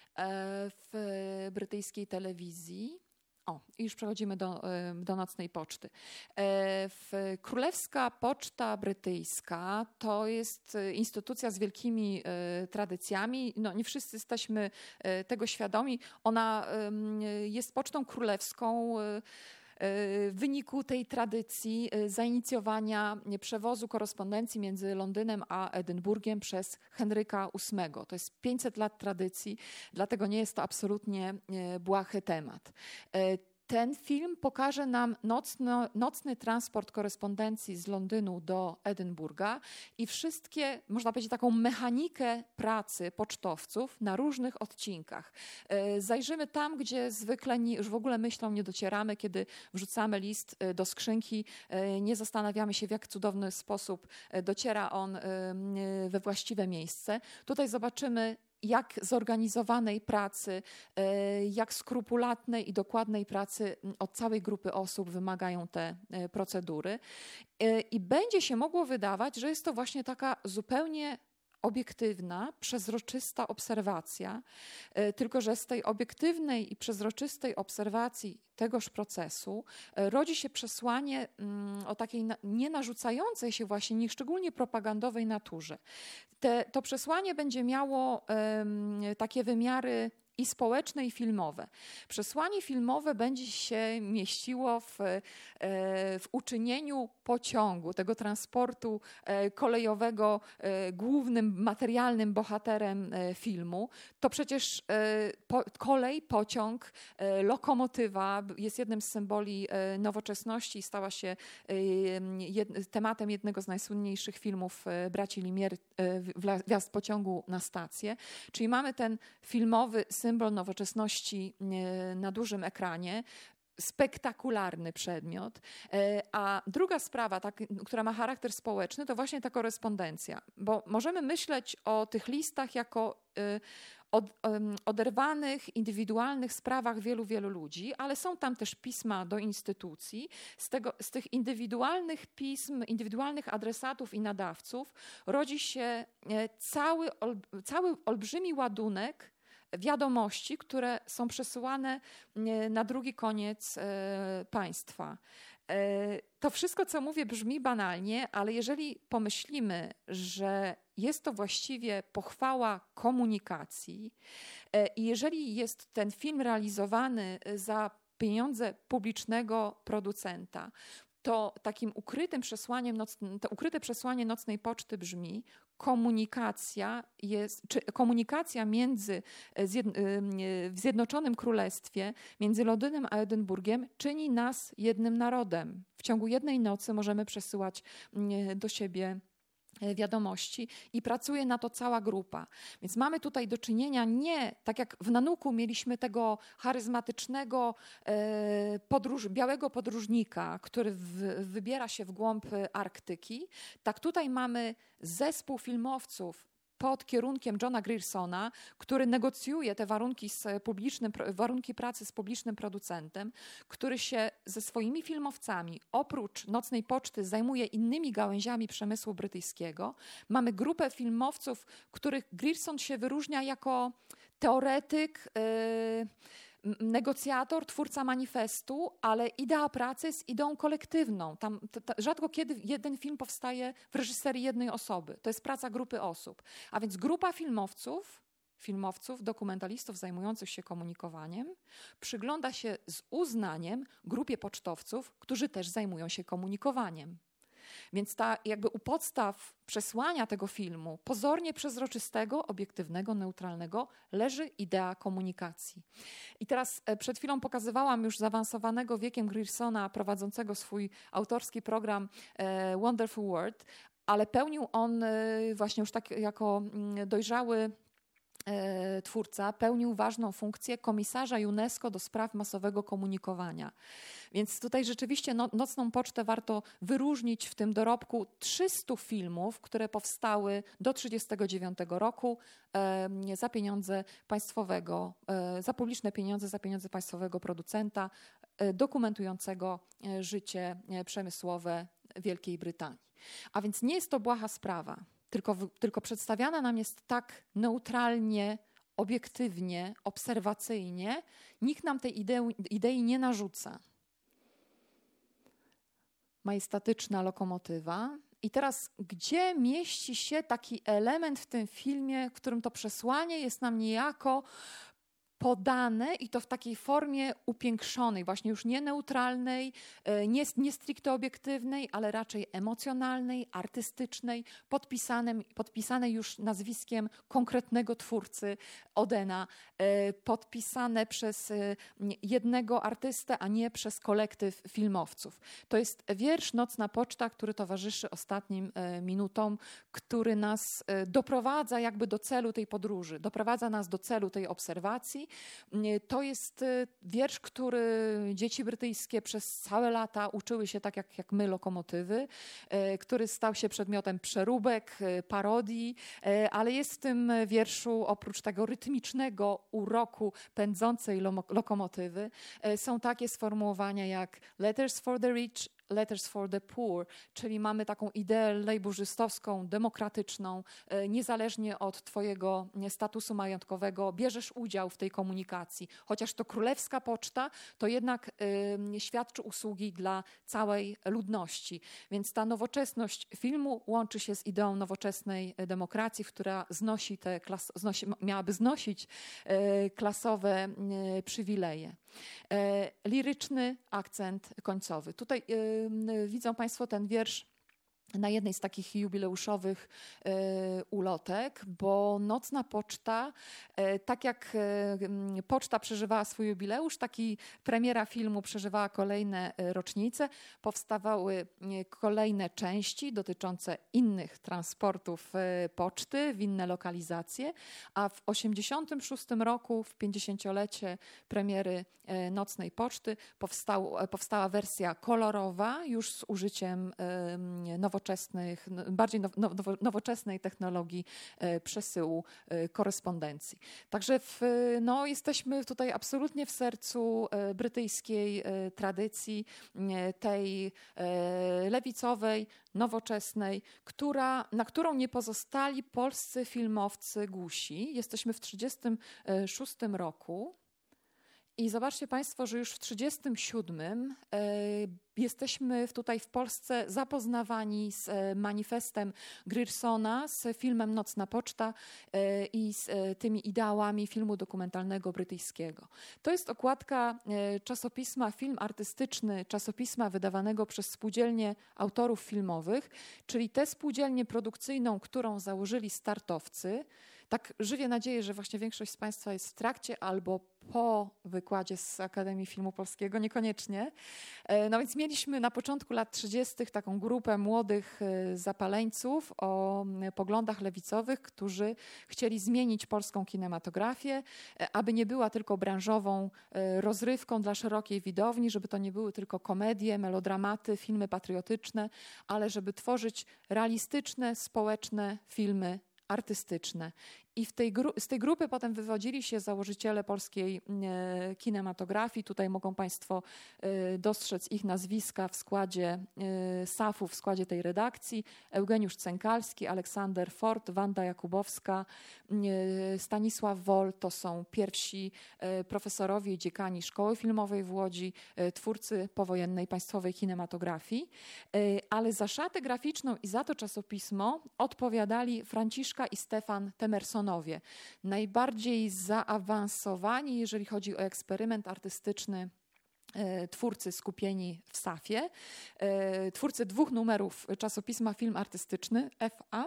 w brytyjskiej telewizji. O, i już przechodzimy do, do Nocnej Poczty. W Królewska Poczta Brytyjska to jest instytucja z wielkimi tradycjami. No, nie wszyscy jesteśmy tego świadomi. Ona jest pocztą królewską w wyniku tej tradycji zainicjowania przewozu korespondencji między Londynem a Edynburgiem przez Henryka ósmego. To jest pięćset lat tradycji, dlatego nie jest to absolutnie błahy temat. Ten film pokaże nam nocno, nocny transport korespondencji z Londynu do Edynburga i wszystkie, można powiedzieć, taką mechanikę pracy pocztowców na różnych odcinkach. Zajrzymy tam, gdzie zwykle nie, już w ogóle myślą nie docieramy, kiedy wrzucamy list do skrzynki, nie zastanawiamy się, w jak cudowny sposób dociera on we właściwe miejsce. Tutaj zobaczymy, jak zorganizowanej pracy, jak skrupulatnej i dokładnej pracy od całej grupy osób wymagają te procedury. I będzie się mogło wydawać, że jest to właśnie taka zupełnie obiektywna, przezroczysta obserwacja, tylko że z tej obiektywnej i przezroczystej obserwacji tegoż procesu rodzi się przesłanie o takiej nie narzucającej się właśnie, nie szczególnie propagandowej naturze. Te, to przesłanie będzie miało um, takie wymiary i społeczne, i filmowe. Przesłanie filmowe będzie się mieściło w, w uczynieniu pociągu, tego transportu kolejowego głównym materialnym bohaterem filmu. To przecież kolej, pociąg, lokomotywa jest jednym z symboli nowoczesności i stała się tematem jednego z najsłynniejszych filmów braci Lumière, Wjazd pociągu na stację. Czyli mamy ten filmowy symbol nowoczesności na dużym ekranie, spektakularny przedmiot. A druga sprawa, tak, która ma charakter społeczny, to właśnie ta korespondencja. Bo możemy myśleć o tych listach jako Od, oderwanych, indywidualnych sprawach wielu, wielu ludzi, ale są tam też pisma do instytucji. Z, tego, z tych indywidualnych pism, indywidualnych adresatów i nadawców rodzi się cały, cały olbrzymi ładunek wiadomości, które są przesyłane na drugi koniec państwa. To wszystko, co mówię, brzmi banalnie, ale jeżeli pomyślimy, że jest to właściwie pochwała komunikacji i jeżeli jest ten film realizowany za pieniądze publicznego producenta, to takim ukrytym przesłaniem, noc, to ukryte przesłanie Nocnej Poczty brzmi: komunikacja jest, czy komunikacja między w Zjednoczonym Królestwie, między Londynem a Edynburgiem czyni nas jednym narodem. W ciągu jednej nocy możemy przesyłać do siebie wiadomości i pracuje na to cała grupa. Więc mamy tutaj do czynienia nie, tak jak w Nanuku mieliśmy tego charyzmatycznego podróż, białego podróżnika, który w, wybiera się w głąb Arktyki, tak tutaj mamy zespół filmowców pod kierunkiem Johna Griersona, który negocjuje te warunki, z publicznym, warunki pracy z publicznym producentem, który się ze swoimi filmowcami oprócz Nocnej Poczty zajmuje innymi gałęziami przemysłu brytyjskiego. Mamy grupę filmowców, których Grierson się wyróżnia jako teoretyk, yy, negocjator, twórca manifestu, ale idea pracy jest ideą kolektywną. Tam, to, to, rzadko kiedy jeden film powstaje w reżyserii jednej osoby. To jest praca grupy osób. A więc grupa filmowców, filmowców, dokumentalistów zajmujących się komunikowaniem przygląda się z uznaniem grupie pocztowców, którzy też zajmują się komunikowaniem. Więc ta jakby u podstaw przesłania tego filmu, pozornie przezroczystego, obiektywnego, neutralnego, leży idea komunikacji. I teraz przed chwilą pokazywałam już zaawansowanego wiekiem Griersona, prowadzącego swój autorski program Wonderful World, ale pełnił on właśnie już tak jako dojrzały twórca, pełnił ważną funkcję komisarza UNESCO do spraw masowego komunikowania. Więc tutaj rzeczywiście no, Nocną Pocztę warto wyróżnić w tym dorobku trzystu filmów, które powstały do trzydziestego dziewiątego roku e, za pieniądze państwowego, e, za publiczne pieniądze, za pieniądze państwowego producenta e, dokumentującego e, życie e, przemysłowe Wielkiej Brytanii. A więc nie jest to błaha sprawa. Tylko, tylko przedstawiana nam jest tak neutralnie, obiektywnie, obserwacyjnie. Nikt nam tej idei, idei nie narzuca. Majestatyczna lokomotywa. I teraz, gdzie mieści się taki element w tym filmie, w którym to przesłanie jest nam niejako podane i to w takiej formie upiększonej, właśnie już nie neutralnej, nie, nie stricte obiektywnej, ale raczej emocjonalnej, artystycznej, podpisanej, podpisanej już nazwiskiem konkretnego twórcy Odena, podpisane przez jednego artystę, a nie przez kolektyw filmowców. To jest wiersz Nocna Poczta, który towarzyszy ostatnim minutom, który nas doprowadza jakby do celu tej podróży, doprowadza nas do celu tej obserwacji. To jest wiersz, który dzieci brytyjskie przez całe lata uczyły się tak jak, jak my lokomotywy, który stał się przedmiotem przeróbek, parodii, ale jest w tym wierszu oprócz tego rytmicznego uroku pędzącej lokomotywy są takie sformułowania jak letters for the rich Letters for the Poor, czyli mamy taką ideę lejburzystowską, demokratyczną, niezależnie od twojego statusu majątkowego, bierzesz udział w tej komunikacji. Chociaż to królewska poczta, to jednak y, świadczy usługi dla całej ludności. Więc ta nowoczesność filmu łączy się z ideą nowoczesnej demokracji, która znosi te klas, znosi, miałaby znosić y, klasowe y, przywileje. Y, liryczny akcent końcowy. Tutaj y, y, widzą Państwo ten wiersz na jednej z takich jubileuszowych y, ulotek, bo Nocna Poczta, y, tak jak y, Poczta przeżywała swój jubileusz, tak i premiera filmu przeżywała kolejne y, rocznice. Powstawały y, kolejne części dotyczące innych transportów y, poczty w inne lokalizacje, a w osiemdziesiątym szóstym roku, w pięćdziesięciolecie premiery y, Nocnej Poczty powstał, powstała wersja kolorowa już z użyciem y, nowoczesnych nowoczesnych, bardziej now, nowoczesnej technologii przesyłu korespondencji. Także w, no, jesteśmy tutaj absolutnie w sercu brytyjskiej tradycji, tej lewicowej, nowoczesnej, która, na którą nie pozostali polscy filmowcy głusi. Jesteśmy w trzydziestym szóstym roku. I zobaczcie Państwo, że już w trzydziestym siódmym e, jesteśmy tutaj w Polsce zapoznawani z e, manifestem Griersona, z filmem Nocna Poczta e, i z e, tymi ideałami filmu dokumentalnego brytyjskiego. To jest okładka e, czasopisma Film Artystyczny, czasopisma wydawanego przez spółdzielnię autorów filmowych, czyli tę spółdzielnię produkcyjną, którą założyli startowcy. Tak żywię nadzieję, że właśnie większość z Państwa jest w trakcie albo po wykładzie z Akademii Filmu Polskiego, niekoniecznie. No więc mieliśmy na początku lat trzydziestych taką grupę młodych zapaleńców o poglądach lewicowych, którzy chcieli zmienić polską kinematografię, aby nie była tylko branżową rozrywką dla szerokiej widowni, żeby to nie były tylko komedie, melodramaty, filmy patriotyczne, ale żeby tworzyć realistyczne, społeczne filmy artystyczne. I w tej gru- z tej grupy potem wywodzili się założyciele polskiej e, kinematografii. Tutaj mogą Państwo e, dostrzec ich nazwiska w składzie e, safu, w składzie tej redakcji. Eugeniusz Cękalski, Aleksander Fort, Wanda Jakubowska, e, Stanisław Woll. To są pierwsi e, profesorowie i dziekani Szkoły Filmowej w Łodzi, e, twórcy powojennej państwowej kinematografii. E, ale za szatę graficzną i za to czasopismo odpowiadali Franciszka i Stefan Temersonowie. Najbardziej zaawansowani, jeżeli chodzi o eksperyment artystyczny, twórcy skupieni w safie, twórcy dwóch numerów czasopisma Film Artystyczny, F A.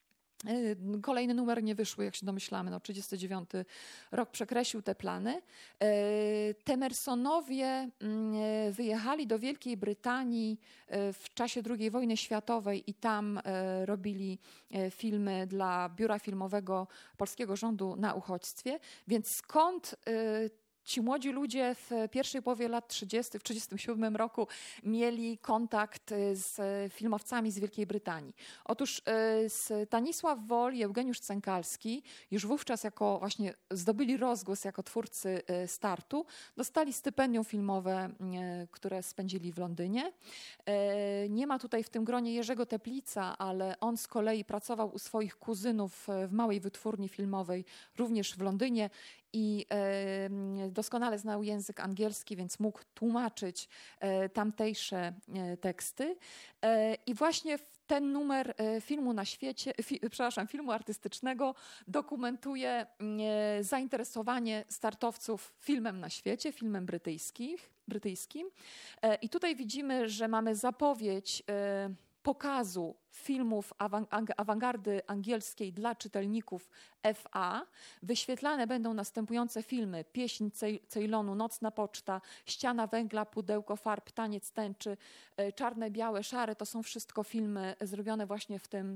Kolejny numer nie wyszły, jak się domyślamy, no trzydziesty dziewiąty rok przekreślił te plany. Temersonowie wyjechali do Wielkiej Brytanii w czasie drugiej wojny światowej i tam robili filmy dla Biura Filmowego Polskiego Rządu na uchodźstwie, więc skąd ci młodzi ludzie w pierwszej połowie lat trzydziestych, w trzydziestym siódmym roku mieli kontakt z filmowcami z Wielkiej Brytanii. Otóż Stanisław Woll i Eugeniusz Cękalski już wówczas jako właśnie zdobyli rozgłos jako twórcy startu, dostali stypendium filmowe, które spędzili w Londynie. Nie ma tutaj w tym gronie Jerzego Teplica, ale on z kolei pracował u swoich kuzynów w małej wytwórni filmowej, również w Londynie, i e, doskonale znał język angielski, więc mógł tłumaczyć e, tamtejsze e, teksty. E, I właśnie ten numer e, filmu na świecie, fi, przepraszam, filmu artystycznego dokumentuje e, zainteresowanie startowców filmem na świecie, filmem brytyjskim. brytyjskim. E, I tutaj widzimy, że mamy zapowiedź e, pokazu filmów awang- awangardy angielskiej dla czytelników F A. Wyświetlane będą następujące filmy: Pieśń Ceylonu, Nocna Poczta, Ściana węgla, Pudełko farb, Taniec tęczy, Czarne, białe, szare. To są wszystko filmy zrobione właśnie w tym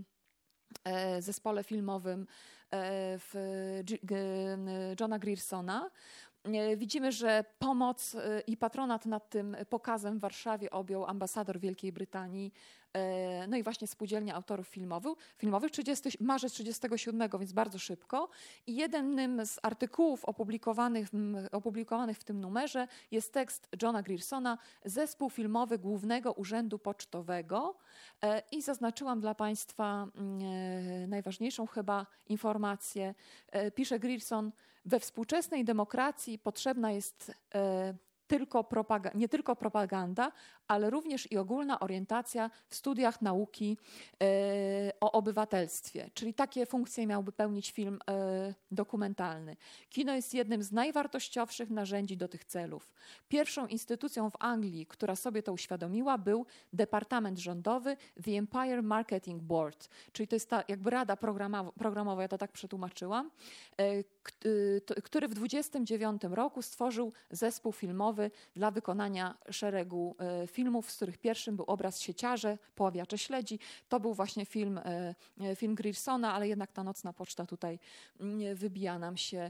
zespole filmowym w Johna Griersona. Widzimy, że pomoc i patronat nad tym pokazem w Warszawie objął ambasador Wielkiej Brytanii, no i właśnie Spółdzielnia Autorów Filmowych, filmowych trzydziestego marzec trzydziestego siódmego, więc bardzo szybko. I jednym z artykułów opublikowanych, opublikowanych w tym numerze jest tekst Johna Griersona, Zespół filmowy Głównego Urzędu Pocztowego. I zaznaczyłam dla Państwa najważniejszą chyba informację. Pisze Grierson: we współczesnej demokracji potrzebna jest tylko propaga- nie tylko propaganda, ale również i ogólna orientacja w studiach nauki e, o obywatelstwie. Czyli takie funkcje miałby pełnić film e, dokumentalny. Kino jest jednym z najwartościowszych narzędzi do tych celów. Pierwszą instytucją w Anglii, która sobie to uświadomiła, był Departament Rządowy The Empire Marketing Board, czyli to jest ta jakby rada programowa, programowa ja to tak przetłumaczyłam, e, k- t- który w dwudziestym dziewiątym roku stworzył zespół filmowy dla wykonania szeregu e, filmów, z których pierwszym był obraz Sieciarze, Poławiacze śledzi. To był właśnie film, film Griersona, ale jednak ta Nocna Poczta tutaj wybija nam się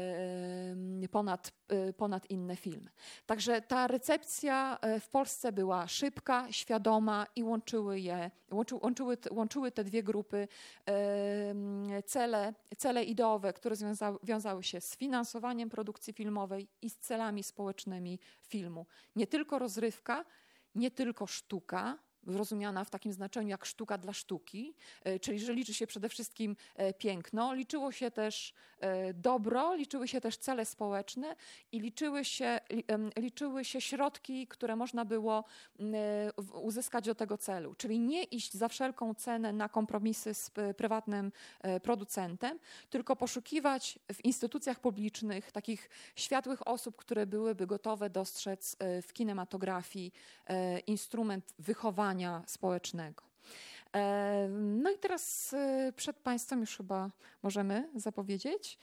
ponad, ponad inne filmy. Także ta recepcja w Polsce była szybka, świadoma i łączyły je, łączy, łączyły, łączyły te dwie grupy cele, cele ideowe, które związały, wiązały się z finansowaniem produkcji filmowej i z celami społecznymi filmu. Nie tylko rozrywka, nie tylko sztuka, rozumiana w takim znaczeniu jak sztuka dla sztuki, czyli że liczy się przede wszystkim piękno, liczyło się też dobro, liczyły się też cele społeczne i liczyły się, liczyły się środki, które można było uzyskać do tego celu. Czyli nie iść za wszelką cenę na kompromisy z prywatnym producentem, tylko poszukiwać w instytucjach publicznych takich światłych osób, które byłyby gotowe dostrzec w kinematografii instrument wychowania społecznego. No i teraz przed Państwem już chyba możemy zapowiedzieć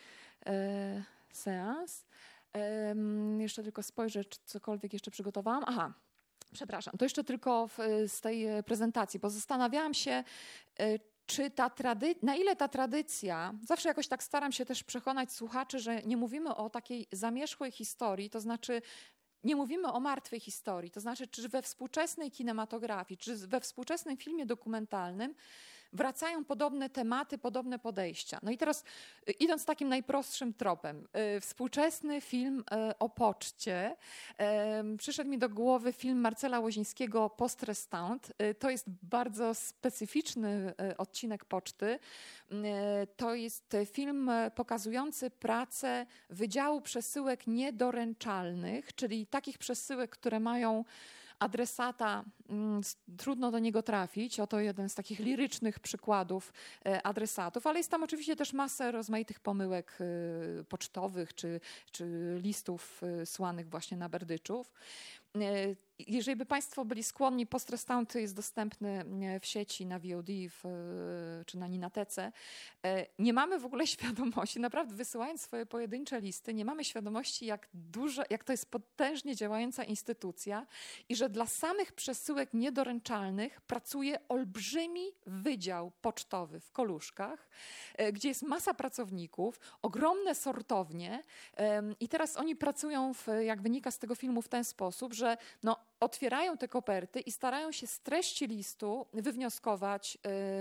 seans. Jeszcze tylko spojrzę, czy cokolwiek jeszcze przygotowałam. Aha, przepraszam, to jeszcze tylko w, z tej prezentacji, bo zastanawiałam się, czy ta trady- na ile ta tradycja, zawsze jakoś tak staram się też przekonać słuchaczy, że nie mówimy o takiej zamierzchłej historii, to znaczy nie mówimy o martwej historii, to znaczy czy we współczesnej kinematografii, czy we współczesnym filmie dokumentalnym wracają podobne tematy, podobne podejścia. No i teraz idąc takim najprostszym tropem, współczesny film o poczcie, przyszedł mi do głowy film Marcela Łozińskiego Post Restante. To jest bardzo specyficzny odcinek poczty. To jest film pokazujący pracę Wydziału Przesyłek Niedoręczalnych, czyli takich przesyłek, które mają adresata, trudno do niego trafić. Oto jeden z takich lirycznych przykładów adresatów, ale jest tam oczywiście też masę rozmaitych pomyłek pocztowych czy, czy listów słanych właśnie na berdyczów. Jeżeli by Państwo byli skłonni, Post Restante jest dostępny w sieci, na V O D w, czy na Ninatece. Nie mamy w ogóle świadomości, naprawdę wysyłając swoje pojedyncze listy, nie mamy świadomości, jak dużo, jak to jest potężnie działająca instytucja i że dla samych przesyłek niedoręczalnych pracuje olbrzymi wydział pocztowy w Koluszkach, gdzie jest masa pracowników, ogromne sortownie i teraz oni pracują, w, jak wynika z tego filmu, w ten sposób, że no, otwierają te koperty i starają się z treści listu wywnioskować,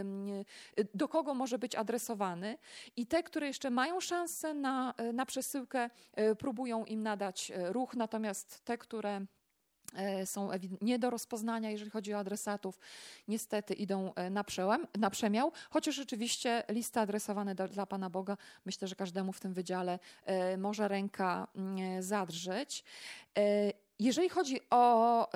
do kogo może być adresowany i te, które jeszcze mają szansę na, na przesyłkę, próbują im nadać ruch, natomiast te, które są nie do rozpoznania, jeżeli chodzi o adresatów, niestety idą na, przełam, na przemiał, chociaż oczywiście listy adresowane do, dla Pana Boga, myślę, że każdemu w tym wydziale może ręka zadrżeć. Jeżeli chodzi o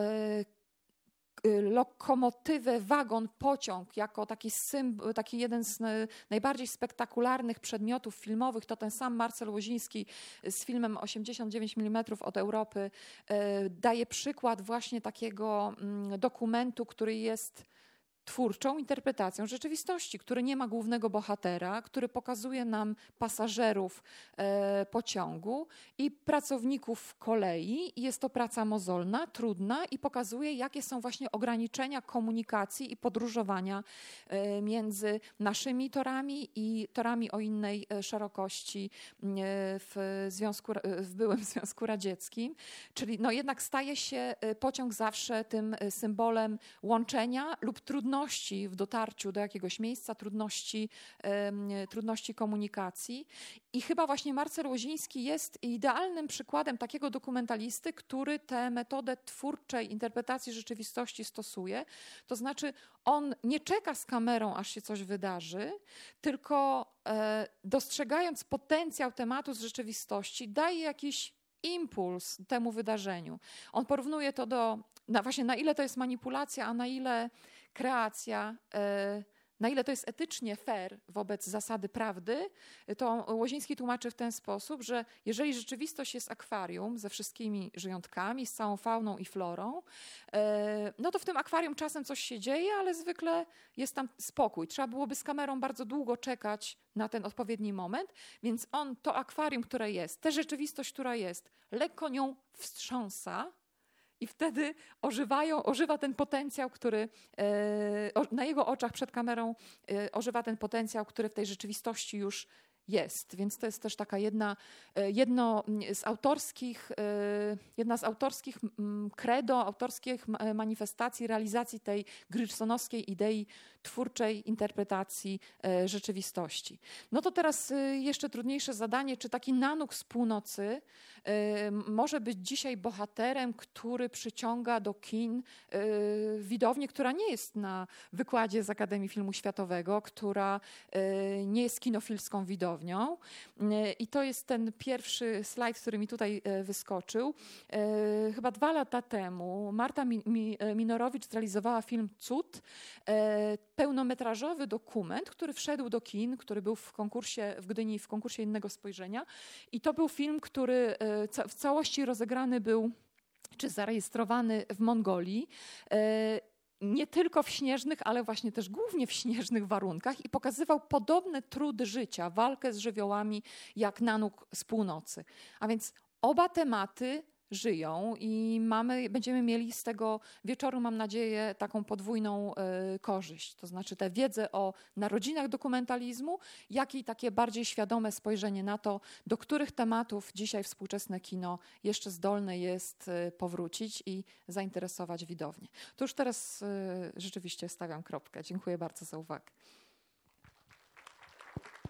lokomotywę, wagon, pociąg jako taki, symbol, taki jeden z najbardziej spektakularnych przedmiotów filmowych, to ten sam Marcel Łoziński z filmem osiemdziesiąt dziewięć milimetrów od Europy daje przykład właśnie takiego dokumentu, który jest twórczą interpretacją rzeczywistości, który nie ma głównego bohatera, który pokazuje nam pasażerów e, pociągu i pracowników kolei. Jest to praca mozolna, trudna i pokazuje, jakie są właśnie ograniczenia komunikacji i podróżowania e, między naszymi torami i torami o innej e, szerokości e, w, związku, w byłym Związku Radzieckim. Czyli no jednak staje się pociąg zawsze tym symbolem łączenia lub trudności w dotarciu do jakiegoś miejsca, trudności, trudności komunikacji. I chyba właśnie Marcel Łoziński jest idealnym przykładem takiego dokumentalisty, który tę metodę twórczej interpretacji rzeczywistości stosuje. To znaczy on nie czeka z kamerą, aż się coś wydarzy, tylko e, dostrzegając potencjał tematu z rzeczywistości, daje jakiś impuls temu wydarzeniu. On porównuje to do, na właśnie na ile to jest manipulacja, a na ile kreacja, na ile to jest etycznie fair wobec zasady prawdy, to Łoziński tłumaczy w ten sposób, że jeżeli rzeczywistość jest akwarium ze wszystkimi żyjątkami, z całą fauną i florą, no to w tym akwarium czasem coś się dzieje, ale zwykle jest tam spokój. Trzeba byłoby z kamerą bardzo długo czekać na ten odpowiedni moment, więc on to akwarium, które jest, tę rzeczywistość, która jest, lekko nią wstrząsa, i wtedy ożywają, ożywa ten potencjał, który e, na jego oczach przed kamerą e, ożywa ten potencjał, który w tej rzeczywistości już jest. Więc to jest też taka jedna, jedno z autorskich, jedna z autorskich credo, autorskich manifestacji, realizacji tej gryczsonowskiej idei twórczej interpretacji rzeczywistości. No to teraz jeszcze trudniejsze zadanie, czy taki nanuk z północy może być dzisiaj bohaterem, który przyciąga do kin widownię, która nie jest na wykładzie z Akademii Filmu Światowego, która nie jest kinofilską widownią. I to jest ten pierwszy slajd, który mi tutaj wyskoczył. Chyba dwa lata temu Marta Minorowicz zrealizowała film Cud, pełnometrażowy dokument, który wszedł do kin, który był w konkursie w Gdyni, w konkursie Innego Spojrzenia. I to był film, który w całości rozegrany był, czy zarejestrowany w Mongolii. Nie tylko w śnieżnych, ale właśnie też głównie w śnieżnych warunkach i pokazywał podobne trudy życia, walkę z żywiołami jak nanuk z północy. A więc oba tematy żyją i mamy, będziemy mieli z tego wieczoru, mam nadzieję, taką podwójną y, korzyść. To znaczy tę wiedzę o narodzinach dokumentalizmu, jak i takie bardziej świadome spojrzenie na to, do których tematów dzisiaj współczesne kino jeszcze zdolne jest y, powrócić i zainteresować widownię. To już teraz y, rzeczywiście stawiam kropkę. Dziękuję bardzo za uwagę.